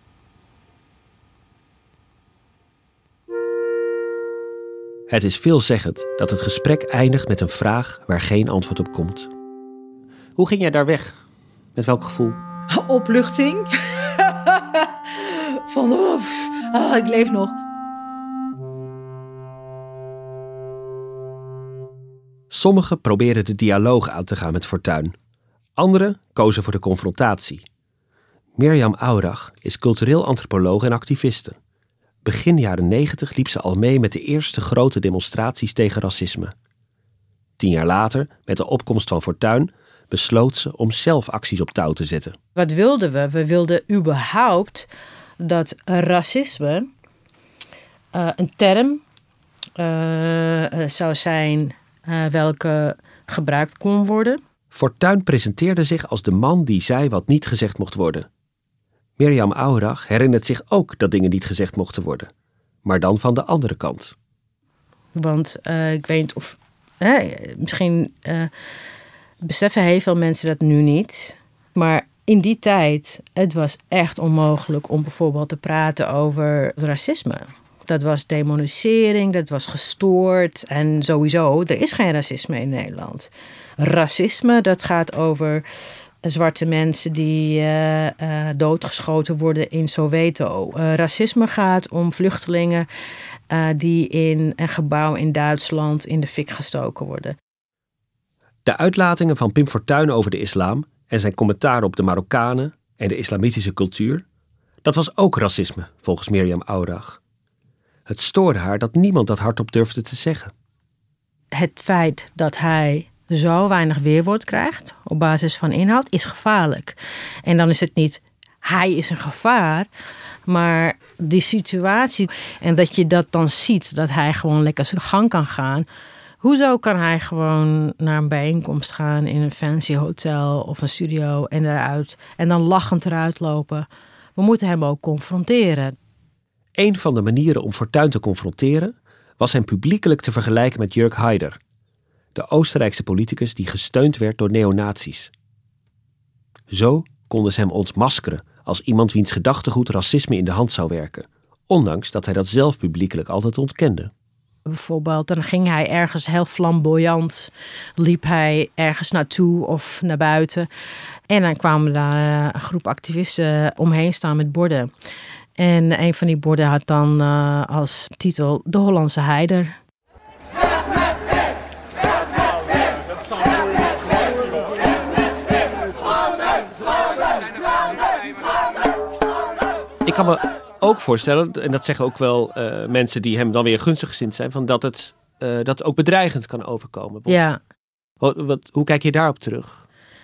Het is veelzeggend dat het gesprek eindigt met een vraag waar geen antwoord op komt. Hoe ging jij daar weg? Met welk gevoel? Opluchting. Van, oef, ah, ik leef nog. Sommigen probeerden de dialoog aan te gaan met Fortuyn. Anderen kozen voor de confrontatie. Mirjam Aurach is cultureel antropoloog en activiste. Begin jaren negentig liep ze al mee met de eerste grote demonstraties tegen racisme. Tien jaar later, met de opkomst van Fortuyn, besloot ze om zelf acties op touw te zetten. Wat wilden we? We wilden überhaupt dat racisme uh, een term uh, zou zijn uh, welke gebruikt kon worden. Fortuyn presenteerde zich als de man die zei wat niet gezegd mocht worden. Mirjam Aurach herinnert zich ook dat dingen niet gezegd mochten worden. Maar dan van de andere kant. Want uh, ik weet niet of... Eh, misschien uh, beseffen heel veel mensen dat nu niet. Maar in die tijd, het was echt onmogelijk om bijvoorbeeld te praten over racisme. Dat was demonisering, dat was gestoord. En sowieso, er is geen racisme in Nederland. Racisme, dat gaat over zwarte mensen die uh, uh, doodgeschoten worden in Soweto. Uh, racisme gaat om vluchtelingen uh, die in een gebouw in Duitsland in de fik gestoken worden. De uitlatingen van Pim Fortuyn over de islam en zijn commentaar op de Marokkanen en de islamitische cultuur, dat was ook racisme, volgens Mirjam Aurach. Het stoorde haar dat niemand dat hardop durfde te zeggen. Het feit dat hij zo weinig weerwoord krijgt op basis van inhoud is gevaarlijk. En dan is het niet hij is een gevaar, maar die situatie en dat je dat dan ziet, dat hij gewoon lekker zijn gang kan gaan. Hoezo kan hij gewoon naar een bijeenkomst gaan in een fancy hotel of een studio en eruit en dan lachend eruit lopen? We moeten hem ook confronteren. Een van de manieren om Fortuyn te confronteren was hem publiekelijk te vergelijken met Jörg Haider, de Oostenrijkse politicus die gesteund werd door neonazies. Zo konden ze hem ontmaskeren als iemand wiens gedachtegoed racisme in de hand zou werken, ondanks dat hij dat zelf publiekelijk altijd ontkende. Bijvoorbeeld, dan ging hij ergens heel flamboyant, liep hij ergens naartoe of naar buiten. En dan kwamen daar een groep activisten omheen staan met borden. En een van die borden had dan uh, als titel De Hollandse Haider. Ik kan me ook voorstellen, en dat zeggen ook wel uh, mensen die hem dan weer gunstig gezind zijn, van dat het uh, dat het ook bedreigend kan overkomen. Ja. Wat, wat, hoe kijk je daarop terug?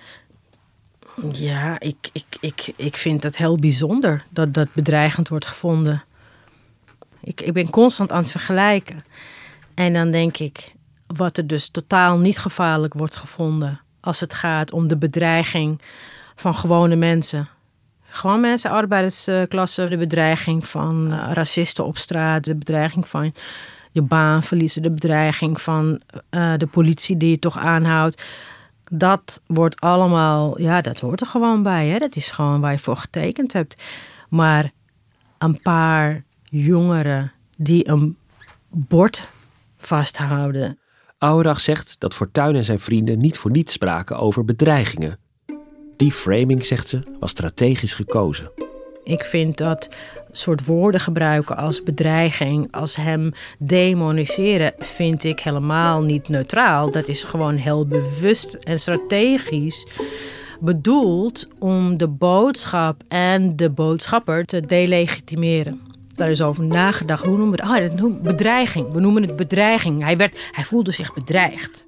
Ja, ik, ik, ik, ik vind het heel bijzonder dat dat bedreigend wordt gevonden. Ik, ik ben constant aan het vergelijken. En dan denk ik, wat er dus totaal niet gevaarlijk wordt gevonden als het gaat om de bedreiging van gewone mensen. Gewoon mensen, arbeidersklasse, de bedreiging van uh, racisten op straat, de bedreiging van je baan verliezen, de bedreiging van uh, de politie die je toch aanhoudt. Dat wordt allemaal, ja, dat hoort er gewoon bij. Hè? Dat is gewoon waar je voor getekend hebt. Maar een paar jongeren die een bord vasthouden. Ouwerdag zegt dat Fortuyn en zijn vrienden niet voor niets spraken over bedreigingen. Die framing, zegt ze, was strategisch gekozen. Ik vind dat soort woorden gebruiken als bedreiging, als hem demoniseren, vind ik helemaal niet neutraal. Dat is gewoon heel bewust en strategisch bedoeld om de boodschap en de boodschapper te delegitimeren. Daar is over nagedacht. Hoe noemen we het? Oh, dat noemen we bedreiging. We noemen het bedreiging. Hij, werd, hij voelde zich bedreigd.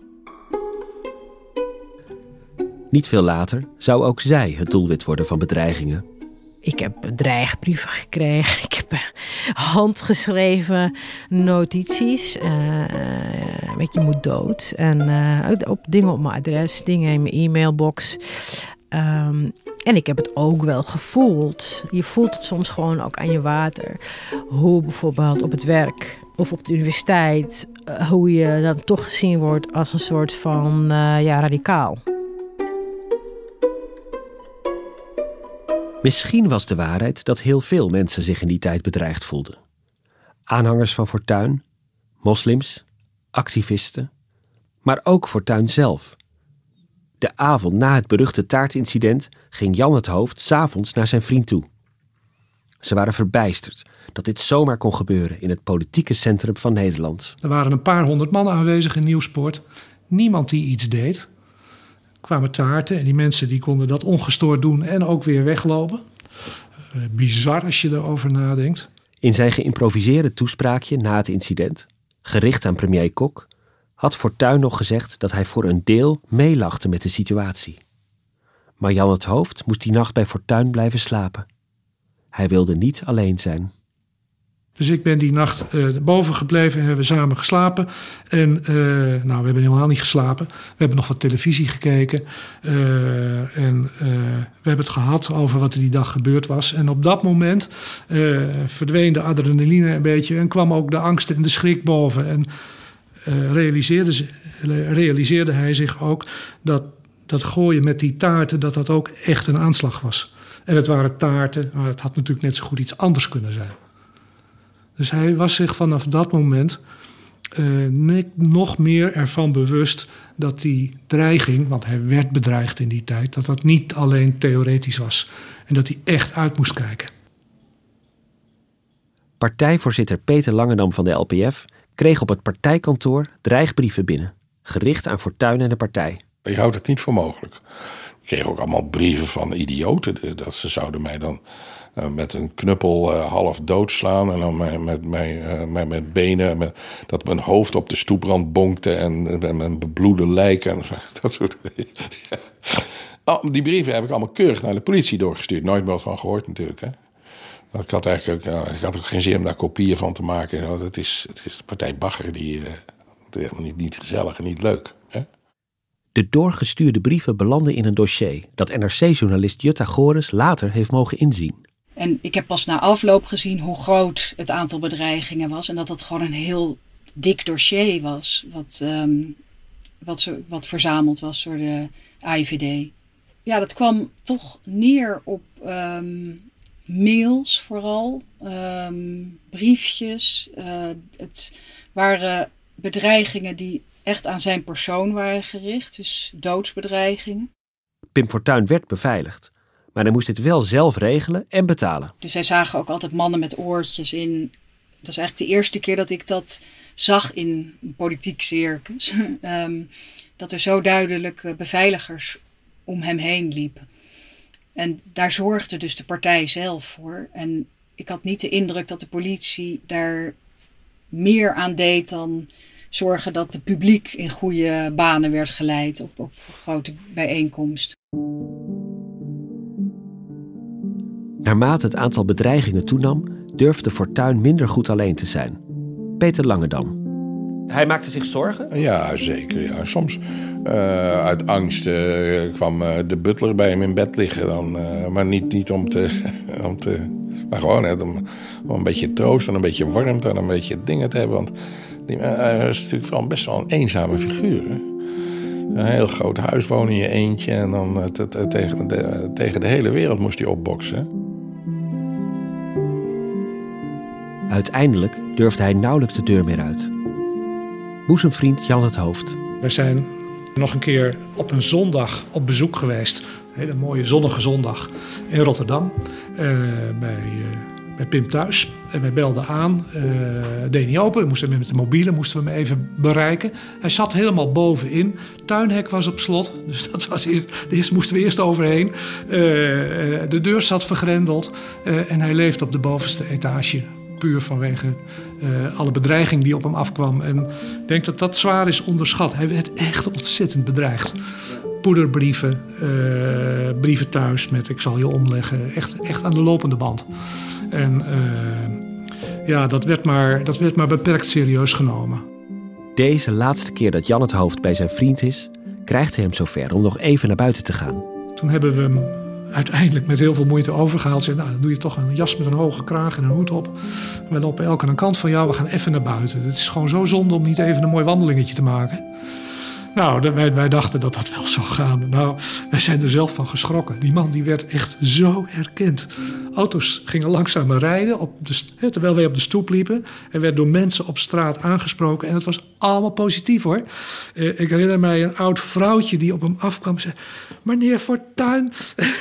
Niet veel later zou ook zij het doelwit worden van bedreigingen. Ik heb dreigbrieven gekregen. Ik heb handgeschreven notities. Uh, met je moet dood. En uh, op dingen op mijn adres, dingen in mijn e-mailbox. Um, en ik heb het ook wel gevoeld. Je voelt het soms gewoon ook aan je water. Hoe bijvoorbeeld op het werk of op de universiteit, uh, hoe je dan toch gezien wordt als een soort van uh, ja, radicaal. Misschien was de waarheid dat heel veel mensen zich in die tijd bedreigd voelden. Aanhangers van Fortuyn, moslims, activisten, maar ook Fortuyn zelf. De avond na het beruchte taartincident ging Jan het Hoofd 's avonds naar zijn vriend toe. Ze waren verbijsterd dat dit zomaar kon gebeuren in het politieke centrum van Nederland. Er waren een paar honderd man aanwezig in Nieuwspoort. Niemand die iets deed. Er kwamen taarten en die mensen die konden dat ongestoord doen en ook weer weglopen. Uh, bizar als je erover nadenkt. In zijn geïmproviseerde toespraakje na het incident, gericht aan premier Kok, had Fortuyn nog gezegd dat hij voor een deel meelachte met de situatie. Maar Jan het Hoofd moest die nacht bij Fortuyn blijven slapen. Hij wilde niet alleen zijn. Dus ik ben die nacht uh, boven gebleven en hebben we samen geslapen. En uh, nou, we hebben helemaal niet geslapen. We hebben nog wat televisie gekeken. Uh, en uh, we hebben het gehad over wat er die dag gebeurd was. En op dat moment uh, verdween de adrenaline een beetje. En kwam ook de angst en de schrik boven. En uh, realiseerde, ze, realiseerde hij zich ook dat dat gooien met die taarten, dat dat ook echt een aanslag was. En het waren taarten, maar het had natuurlijk net zo goed iets anders kunnen zijn. Dus hij was zich vanaf dat moment uh, nog meer ervan bewust dat die dreiging, want hij werd bedreigd in die tijd, dat dat niet alleen theoretisch was. En dat hij echt uit moest kijken. Partijvoorzitter Peter Langendam van de L P F kreeg op het partijkantoor dreigbrieven binnen, gericht aan Fortuyn en de partij. Je houdt het niet voor mogelijk. Ik kreeg ook allemaal brieven van idioten. Dat ze zouden mij dan uh, met een knuppel uh, half doodslaan. En dan met, met, met, uh, met, met benen. Met, dat mijn hoofd op de stoeprand bonkte. En uh, mijn bebloede lijken. En dat soort dingen. Ja. Oh, die brieven heb ik allemaal keurig naar de politie doorgestuurd. Nooit meer van gehoord natuurlijk. Hè. Ik had eigenlijk ook, uh, ik had ook geen zin om daar kopieën van te maken. Het is, het is de partij Bagger. Die, uh, het is helemaal niet, niet gezellig en niet leuk. Hè. De doorgestuurde brieven belanden in een dossier dat N R C-journalist Jutta Gores later heeft mogen inzien. En ik heb pas na afloop gezien hoe groot het aantal bedreigingen was. En dat dat gewoon een heel dik dossier was. Wat, um, wat, zo, wat verzameld was door de A I V D. Ja, dat kwam toch neer op um, mails vooral. Um, briefjes. Uh, het waren bedreigingen die echt aan zijn persoon waren gericht. Dus doodsbedreigingen. Pim Fortuyn werd beveiligd. Maar hij moest het wel zelf regelen en betalen. Dus wij zagen ook altijd mannen met oortjes in. Dat is eigenlijk de eerste keer dat ik dat zag in een politiek circus. um, dat er zo duidelijk beveiligers om hem heen liepen. En daar zorgde dus de partij zelf voor. En ik had niet de indruk dat de politie daar meer aan deed dan zorgen dat het publiek in goede banen werd geleid op, op grote bijeenkomsten. Naarmate het aantal bedreigingen toenam, durfde Fortuyn minder goed alleen te zijn. Peter Langendam. Hij maakte zich zorgen? Ja, zeker. Ja. Soms uh, uit angst uh, kwam uh, de butler bij hem in bed liggen. Dan, uh, maar niet, niet om te... om te maar gewoon hè, om, om een beetje troost en een beetje warmte en een beetje dingen te hebben. Want die, uh, hij is natuurlijk wel best wel een eenzame figuur. Hè? Een heel groot huis wonen in je eentje. En dan uh, t- t- tegen, de, tegen de hele wereld moest hij opboksen. Uiteindelijk durfde hij nauwelijks de deur meer uit. Boezemvriend Jan het Hoofd. We zijn nog een keer op een zondag op bezoek geweest. Een hele mooie zonnige zondag in Rotterdam. Uh, bij, uh, bij Pim thuis. En wij belden aan. Uh, deed niet open. We moesten met de mobiele moesten we hem even bereiken. Hij zat helemaal bovenin. Tuinhek was op slot. Dus dat was eerst, eerst moesten we eerst overheen. Uh, de deur zat vergrendeld. Uh, en hij leefde op de bovenste etage. Puur vanwege uh, alle bedreiging die op hem afkwam. En ik denk dat dat zwaar is onderschat. Hij werd echt ontzettend bedreigd. Poederbrieven, uh, brieven thuis met ik zal je omleggen. Echt, echt aan de lopende band. En uh, ja, dat werd, maar, dat werd maar beperkt serieus genomen. Deze laatste keer dat Jan het Hoofd bij zijn vriend is, krijgt hij hem zover om nog even naar buiten te gaan. Toen hebben we hem uiteindelijk met heel veel moeite overgehaald. Zei, nou, dan doe je toch een jas met een hoge kraag en een hoed op. We lopen elk aan een kant van jou, we gaan even naar buiten. Het is gewoon zo zonde om niet even een mooi wandelingetje te maken. Nou, wij, wij dachten dat dat wel zou gaan. Nou, wij zijn er zelf van geschrokken. Die man die werd echt zo herkend. Auto's gingen langzamer rijden op de, terwijl wij op de stoep liepen. Er werd door mensen op straat aangesproken. En het was allemaal positief hoor. Uh, ik herinner mij een oud vrouwtje die op hem afkwam en zei: meneer Fortuyn,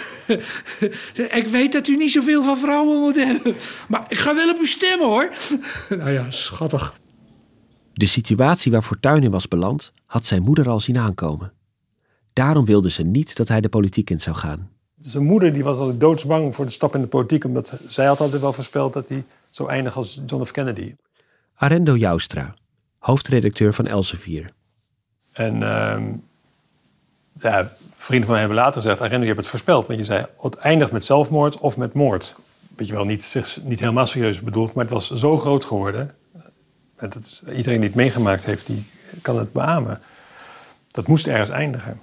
ik weet dat u niet zoveel van vrouwen moet hebben. Maar ik ga wel op u stemmen hoor. Nou ja, schattig. De situatie waar Fortuyn in was beland, had zijn moeder al zien aankomen. Daarom wilde ze niet dat hij de politiek in zou gaan. Zijn moeder die was altijd doodsbang voor de stap in de politiek, omdat zij had altijd wel voorspeld dat hij zo eindigt als John F. Kennedy. Arendo Joustra, hoofdredacteur van Elsevier. En uh, ja, vrienden van mij hebben later gezegd: Arendo, je hebt het voorspeld. Want je zei, het eindigt met zelfmoord of met moord. Weet je wel, niet, niet helemaal serieus bedoeld, maar het was zo groot geworden. En dat is, iedereen die het meegemaakt heeft, die kan het beamen. Dat moest ergens eindigen.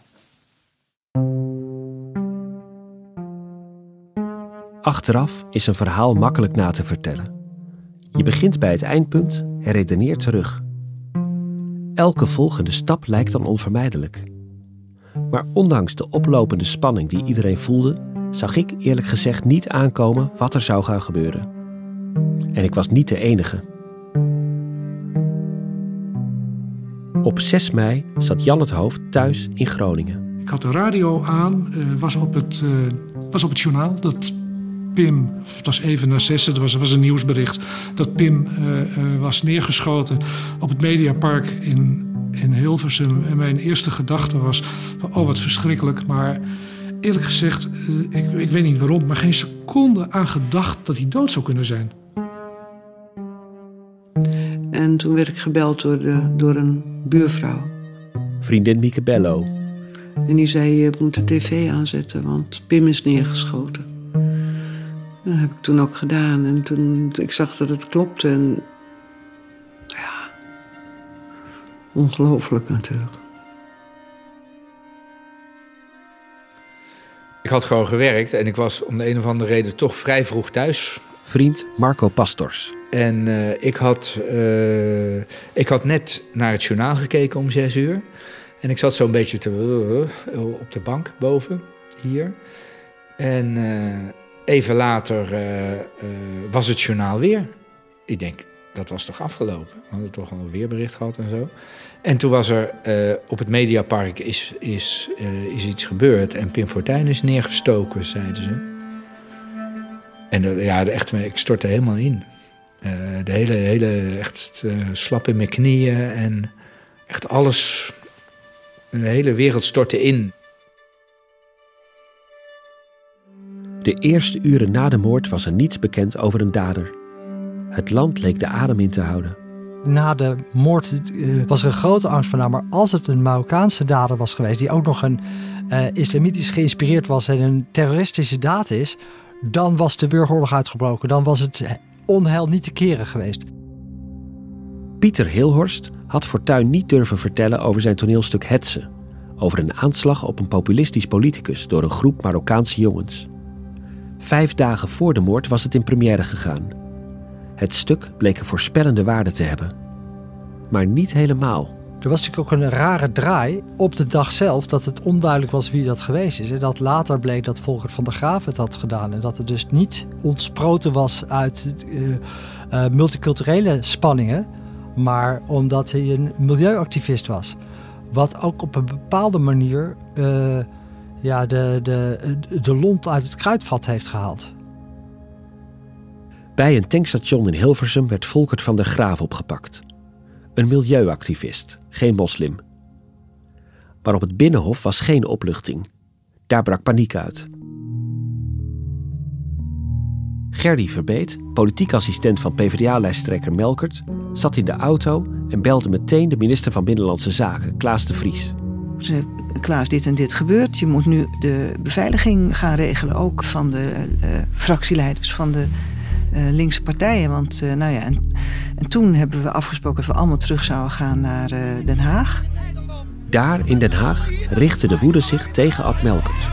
Achteraf is een verhaal makkelijk na te vertellen. Je begint bij het eindpunt en redeneert terug. Elke volgende stap lijkt dan onvermijdelijk. Maar ondanks de oplopende spanning die iedereen voelde, zag ik eerlijk gezegd niet aankomen wat er zou gaan gebeuren. En ik was niet de enige. Op zes mei zat Jan het Hoofd thuis in Groningen. Ik had de radio aan, uh, was, op het, uh, was op het journaal. Dat Pim, het was even na zessen, er was, was een nieuwsbericht. Dat Pim uh, uh, was neergeschoten op het Mediapark in, in Hilversum. En mijn eerste gedachte was, van, oh wat verschrikkelijk. Maar eerlijk gezegd, uh, ik, ik weet niet waarom, maar geen seconde aan gedacht dat hij dood zou kunnen zijn. En toen werd ik gebeld door, de, door een buurvrouw. Vriendin Mieke Bello. En die zei, je moet de tv aanzetten, want Pim is neergeschoten. Dat heb ik toen ook gedaan. En toen ik zag dat het klopte. En ja, ongelooflijk natuurlijk. Ik had gewoon gewerkt en ik was om de een of andere reden toch vrij vroeg thuis. Vriend Marco Pastors. En uh, ik, had, uh, ik had net naar het journaal gekeken om zes uur. En ik zat zo'n beetje te, uh, op de bank boven, hier. En uh, even later uh, uh, was het journaal weer. Ik denk, dat was toch afgelopen? We hadden toch al een weerbericht gehad en zo. En toen was er uh, op het Mediapark is, is, uh, is iets gebeurd. En Pim Fortuyn is neergestoken, zeiden ze. En uh, ja, echt, ik stortte helemaal in. Uh, de hele, hele echt uh, slap in mijn knieën en echt alles, de hele wereld stortte in. De eerste uren na de moord was er niets bekend over een dader. Het land leek de adem in te houden. Na de moord uh, was er een grote angst van, nou, maar als het een Marokkaanse dader was geweest, die ook nog een uh, islamitisch geïnspireerd was en een terroristische daad is, dan was de burgeroorlog uitgebroken. Dan was het onheil niet te keren geweest. Pieter Hilhorst had Fortuyn niet durven vertellen over zijn toneelstuk Hetze, over een aanslag op een populistisch politicus door een groep Marokkaanse jongens. Vijf dagen voor de moord was het in première gegaan. Het stuk bleek een voorspellende waarde te hebben. Maar niet helemaal. Er was natuurlijk ook een rare draai op de dag zelf dat het onduidelijk was wie dat geweest is. En dat later bleek dat Volkert van der Graaf het had gedaan. En dat het dus niet ontsproten was uit uh, uh, multiculturele spanningen, maar omdat hij een milieuactivist was. Wat ook op een bepaalde manier uh, ja, de, de, de lont uit het kruidvat heeft gehaald. Bij een tankstation in Hilversum werd Volkert van der Graaf opgepakt. Een milieuactivist, geen moslim. Maar op het Binnenhof was geen opluchting. Daar brak paniek uit. Gerdy Verbeet, politiek assistent van P v d A-lijsttrekker Melkert, zat in de auto en belde meteen de minister van Binnenlandse Zaken, Klaas de Vries. Ze, Klaas, dit en dit gebeurt. Je moet nu de beveiliging gaan regelen, ook van de uh, fractieleiders van de uh, linkse partijen. Want, uh, nou ja, en, en toen hebben we afgesproken dat we allemaal terug zouden gaan naar uh, Den Haag. Daar in Den Haag richtte de woede zich tegen Ad Melkert.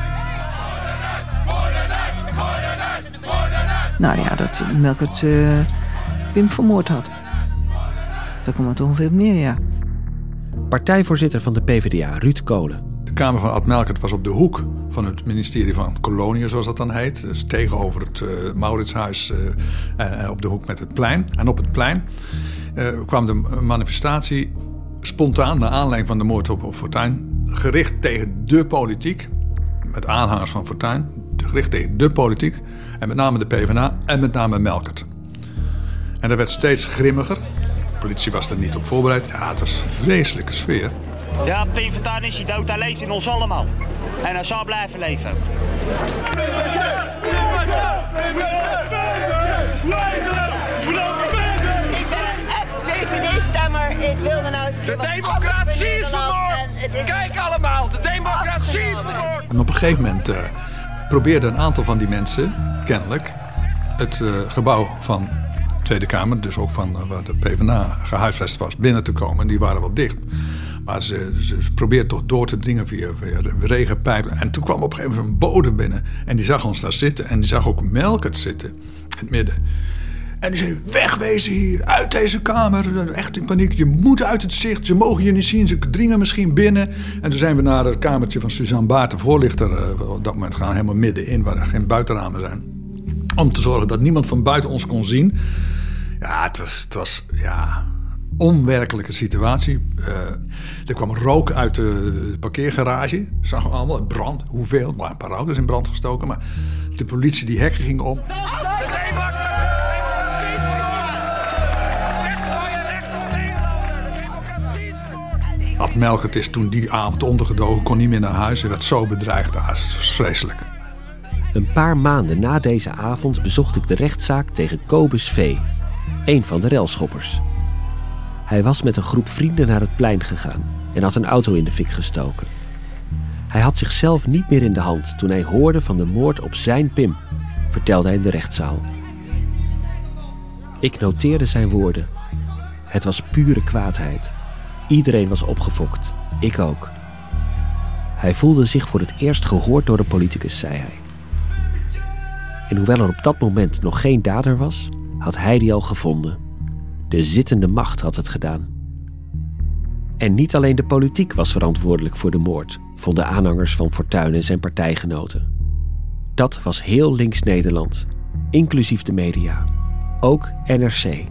Nou ja, dat Melkert uh, Pim vermoord had. Daar komt het ongeveer op neer, ja. Partijvoorzitter van de P v d A, Ruud Kolen. De kamer van Ad Melkert was op de hoek van het ministerie van Koloniën, zoals dat dan heet. Dus tegenover het uh, Mauritshuis, uh, uh, op de hoek met het plein. En op het plein uh, kwam de manifestatie spontaan, naar aanleiding van de moord op, op Fortuyn, gericht tegen de politiek. Met aanhangers van Fortuyn, gericht tegen de politiek. En met name de P v d A en met name Melkert. En dat werd steeds grimmiger. De politie was er niet op voorbereid. Ja, het was een vreselijke sfeer. Ja, Pim Fortuyn is hij dood. Hij leeft in ons allemaal. En hij zal blijven leven. Ik ben een ex-V V D-stemmer. Ik wilde nou eens... De democratie is vermoord! Is... Kijk allemaal, de democratie is vermoord! En op een gegeven moment uh, probeerde een aantal van die mensen, kennelijk, het uh, gebouw van de Tweede Kamer, dus ook van uh, waar de P v d A gehuisvest was, binnen te komen. Die waren wel dicht. Maar ze, ze, ze probeerden toch door te dringen via, via regenpijpen. En toen kwam op een gegeven moment een bode binnen. En die zag ons daar zitten. En die zag ook Melkert zitten in het midden. En die zei, wegwezen hier, uit deze kamer. Echt in paniek, je moet uit het zicht. Ze mogen je niet zien, ze dringen misschien binnen. En toen zijn we naar het kamertje van Suzanne Baart, de voorlichter. Uh, op dat moment gaan helemaal middenin, waar er geen buitenramen zijn. Om te zorgen dat niemand van buiten ons kon zien. Ja, het was, het was ja, onwerkelijke situatie. Uh, er kwam rook uit de parkeergarage. Zagen we allemaal, brand. Hoeveel? Maar een paar auto's in brand gestoken. Maar de politie die hekken ging om. Ad Melkert is toen die avond ondergedoken, kon niet meer naar huis. Hij werd zo bedreigd. Ah, dat is vreselijk. Een paar maanden na deze avond bezocht ik de rechtszaak tegen Kobus V., een van de relschoppers. Hij was met een groep vrienden naar het plein gegaan en had een auto in de fik gestoken. Hij had zichzelf niet meer in de hand toen hij hoorde van de moord op zijn Pim, vertelde hij in de rechtszaal. Ik noteerde zijn woorden. Het was pure kwaadheid. Iedereen was opgefokt, ik ook. Hij voelde zich voor het eerst gehoord door de politicus, zei hij. En hoewel er op dat moment nog geen dader was, had hij die al gevonden. De zittende macht had het gedaan. En niet alleen de politiek was verantwoordelijk voor de moord, vonden aanhangers van Fortuyn en zijn partijgenoten. Dat was heel links Nederland, inclusief de media. Ook N R C.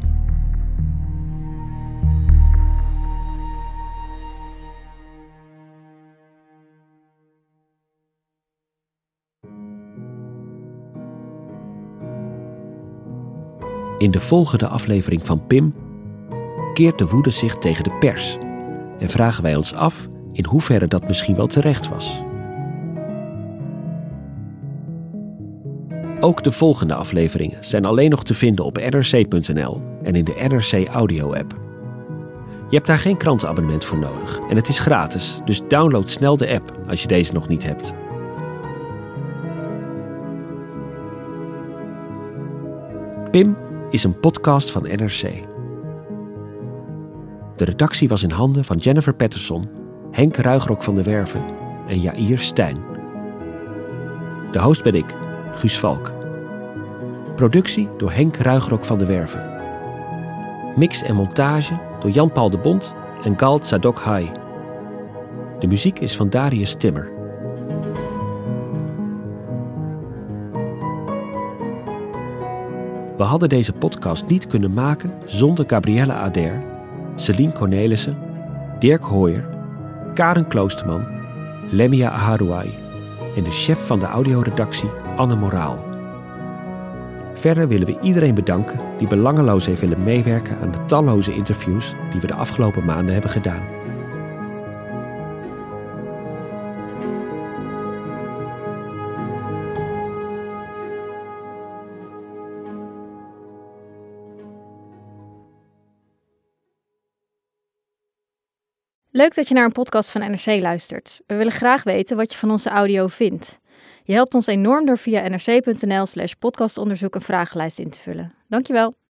In de volgende aflevering van Pim keert de woede zich tegen de pers en vragen wij ons af in hoeverre dat misschien wel terecht was. Ook de volgende afleveringen zijn alleen nog te vinden op N R C punt N L en in de N R C audio-app. Je hebt daar geen krantenabonnement voor nodig en het is gratis, dus download snel de app als je deze nog niet hebt. Pim is een podcast van N R C. De redactie was in handen van Jennifer Patterson, Henk Ruigrok van der Werven en Jair Stijn. De host ben ik, Guus Valk. Productie door Henk Ruigrok van der Werven. Mix en montage door Jan-Paul de Bont en Galt Sadok Hai. De muziek is van Darius Timmer. We hadden deze podcast niet kunnen maken zonder Gabrielle Ader, Celine Cornelissen, Dirk Hooyer, Karen Kloosterman, Lemia Aharouai en de chef van de audioredactie Anne Moraal. Verder willen we iedereen bedanken die belangeloos heeft willen meewerken aan de talloze interviews die we de afgelopen maanden hebben gedaan. Leuk dat je naar een podcast van N R C luistert. We willen graag weten wat je van onze audio vindt. Je helpt ons enorm door via nrc.nl slash podcastonderzoek een vragenlijst in te vullen. Dankjewel.